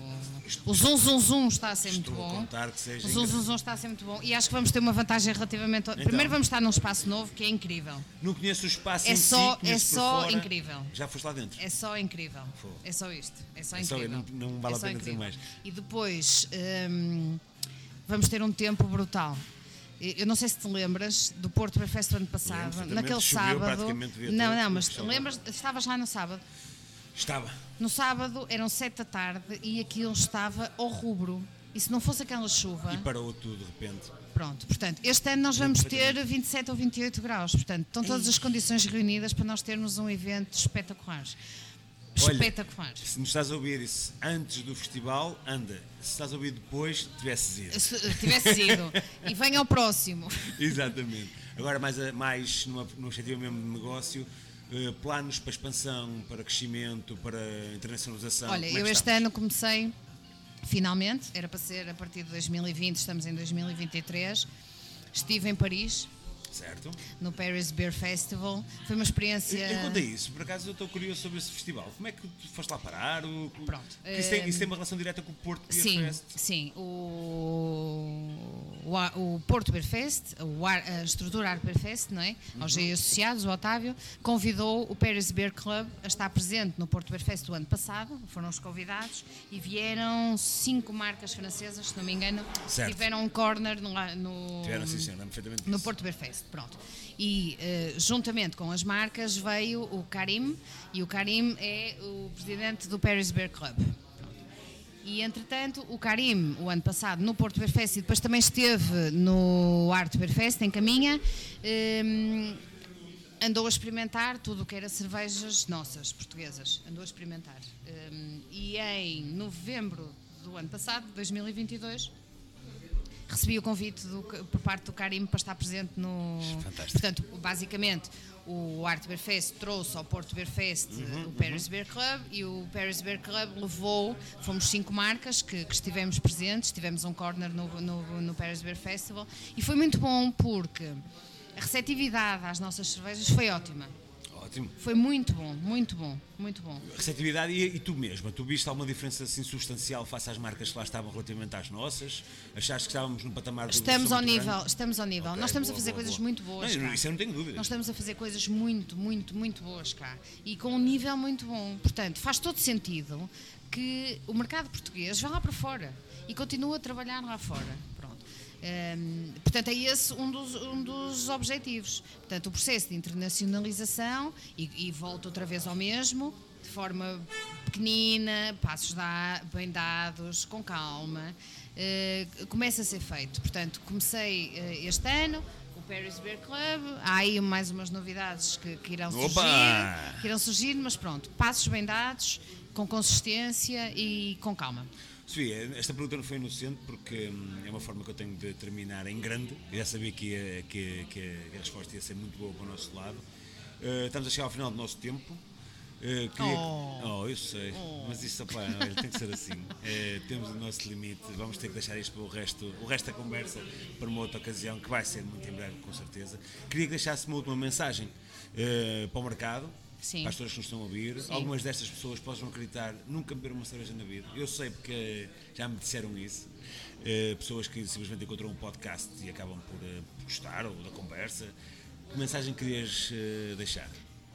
O Zum Zum Zum está a ser muito Estou a bom. contar que seja O Zum Zum Zum está a ser muito bom e acho que vamos ter uma vantagem relativamente. Então. Primeiro vamos estar num espaço novo que é incrível. Não conheço o espaço É em só, si, conheço é por só fora. incrível. Já foste lá dentro? É só incrível. Fogo. É só isto. É só É só- incrível. não- não vale É a só pena dizer incrível. mais. E depois hum, vamos ter um tempo brutal. Eu não sei se te lembras do Porto Beer Fest do ano passado, Lembro-me, naquele choveu sábado. praticamente o dia Não, todo, não, o mas pessoal- lembras? Estavas lá no sábado. Estava. No sábado eram sete da tarde e aquilo estava ao rubro. E se não fosse aquela chuva. E parou tudo de repente. Pronto, portanto, este ano nós vamos ter vinte e sete ou vinte e oito graus. Portanto, estão todas as condições reunidas para nós termos um evento espetacular. Olha, Espetacular. Se nos estás a ouvir isso antes do festival, anda. Se estás a ouvir depois, tivesses ido. Se tivesse ido. E venha ao próximo. Exatamente. Agora, mais, a- mais numa, numa perspectiva mesmo de negócio, eh, planos para expansão, para crescimento, para internacionalização. Olha, como é eu que este estamos? ano comecei, finalmente, era para ser a partir de dois mil e vinte, estamos em dois mil e vinte e três. Estive em Paris, Certo. no Paris Beer Festival. Foi uma experiência. Eu conta isso, por acaso eu estou curioso sobre esse festival. Como é que tu foste lá parar? O, Pronto. Porque Isso, tem, isso eh, tem uma relação direta com o Porto Beer Sim, Fest. sim. O, o, Ar- o Porto Beer Fest, o Ar- a estrutura Art Beer Fest, não é? Aos Uhum. associados, o Otávio, convidou o Paris Beer Club a estar presente no Porto Beer Fest do ano passado, foram os convidados, e vieram cinco marcas francesas, se não me engano, Certo. tiveram um corner no, no, Tiveram, sim, sim, lembro perfeitamente no disso. Porto Beer Fest, pronto. E eh, juntamente com as marcas veio o Karim, e o Karim é o presidente do Paris Beer Club. E, entretanto, o Karim, o ano passado, no Porto Beer Fest, e depois também esteve no Art Beer Fest, em Caminha, hum, andou a experimentar tudo o que era cervejas nossas, portuguesas. Andou a experimentar. Hum, e em novembro do ano passado, dois mil e vinte e dois, recebi o convite do- por parte do Karim para estar presente no... Fantástico. Portanto, basicamente, o Art Beer Fest trouxe ao Porto Beer Fest Uhum, o Paris Beer Club e o Paris Beer Club levou, fomos cinco marcas que, que estivemos presentes, tivemos um corner no, no, no Paris Beer Festival e foi muito bom porque a receptividade às nossas cervejas foi ótima. Ótimo. Foi muito bom, muito bom, muito bom. Receptividade e, e tu mesma, tu viste alguma diferença assim substancial face às marcas que lá estavam relativamente às nossas? Achaste que estávamos num patamar de Estamos evolução ao muito nível, grande? estamos ao nível. Ok, Nós estamos boa, a fazer boa, coisas boa. muito boas. Não, cá. isso eu não tenho dúvida. Nós estamos a fazer coisas muito, muito, muito boas cá. E com um nível muito bom. Portanto, faz todo sentido que o mercado português vá lá para fora e continue a trabalhar lá fora. Pronto. Hum, portanto, é esse um dos, um dos objetivos. Portanto, o processo de internacionalização, e, e volto outra vez ao mesmo, de forma pequenina, passos da, bem dados, com calma, eh, começa a ser feito. Portanto, comecei eh, este ano, o Paris Beer Club, há aí mais umas novidades que, que irão Opa! surgir, que irão surgir, mas pronto, passos bem dados, com consistência e com calma. Sofia, esta pergunta não foi inocente porque hum, é uma forma que eu tenho de terminar em grande. Eu já sabia que, ia, que, que a resposta ia ser muito boa para o nosso lado. Uh, estamos a chegar ao final do nosso tempo. Uh, queria... Oh. oh, eu sei, Oh. mas isso opá, olha, tem que ser assim. Uh, temos o nosso limite, vamos ter que deixar isto para o resto, o resto da conversa para uma outra ocasião, que vai ser muito em breve, com certeza. Queria que deixasse uma última mensagem uh, para o mercado, Sim. Para as pessoas que nos estão a ouvir. Sim. Algumas destas pessoas possam acreditar nunca beber uma cerveja na vida. Eu sei porque já me disseram isso. Uh, pessoas que simplesmente encontram um podcast e acabam por, uh, por gostar ou da conversa. Que mensagem querias uh, deixar?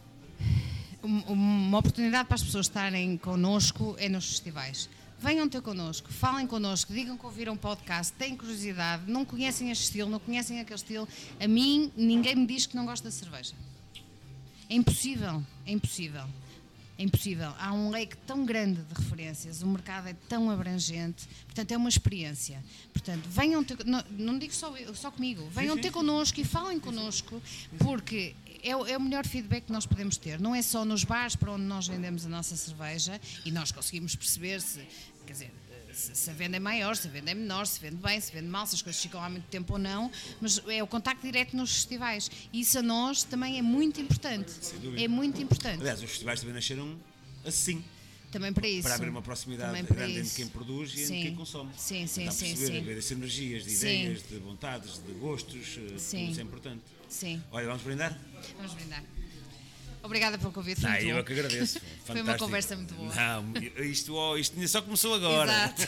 Uma oportunidade para as pessoas estarem connosco é nos festivais. Venham ter connosco, falem connosco, digam que ouviram um podcast, têm curiosidade, não conhecem este estilo, não conhecem aquele estilo. A mim, ninguém me diz que não gosta de cerveja. É impossível, é impossível. É impossível. Há um leque tão grande de referências, o mercado é tão abrangente, portanto é uma experiência. Portanto, venham ter, não, não digo só, só comigo, venham ter connosco e falem connosco, porque é o, é o melhor feedback que nós podemos ter. Não é só nos bares para onde nós vendemos a nossa cerveja e nós conseguimos perceber se, quer dizer, se, se a venda é maior, se a venda é menor, se vende bem, se vende mal, se as coisas ficam há muito tempo ou não, mas é o contacto direto nos festivais. E isso a nós também é muito importante. É muito importante. Aliás, os festivais também nasceram assim. Também para isso. Para haver uma proximidade grande entre quem produz e sim. entre quem consome. Sim, sim, Dá sim. perceber, sim. haver sinergias de sim. ideias, de vontades, de gostos, sim. Tudo isso é importante. Sim. Olha, vamos brindar? Vamos brindar. Obrigada pelo convite. Foi Não, muito eu bom. é que agradeço. Foi uma conversa muito boa. Não, isto, oh, isto só começou agora. Exato.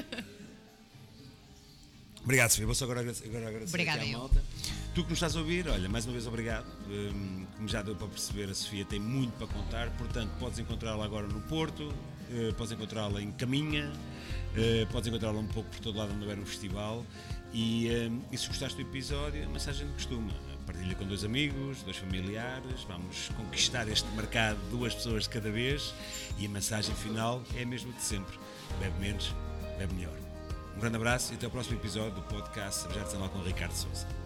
Obrigado, Sofia. Vou só agora agradecer, agora agradecer Obrigada, aqui à eu. malta. Tu que nos estás a ouvir, olha, mais uma vez obrigado. Um, como já deu para perceber, a Sofia tem muito para contar, portanto, podes encontrá-la agora no Porto, uh, podes encontrá-la em Caminha, uh, podes encontrá-la um pouco por todo lado onde houver um festival. E, um, e se gostaste do episódio, a mensagem de costume: partilha com dois amigos, dois familiares, vamos conquistar este mercado, duas pessoas de cada vez, e a mensagem final é a mesma de sempre: bebe menos, bebe melhor. Um grande abraço e até ao próximo episódio do podcast Cerveja Artesanal com Ricardo Sousa.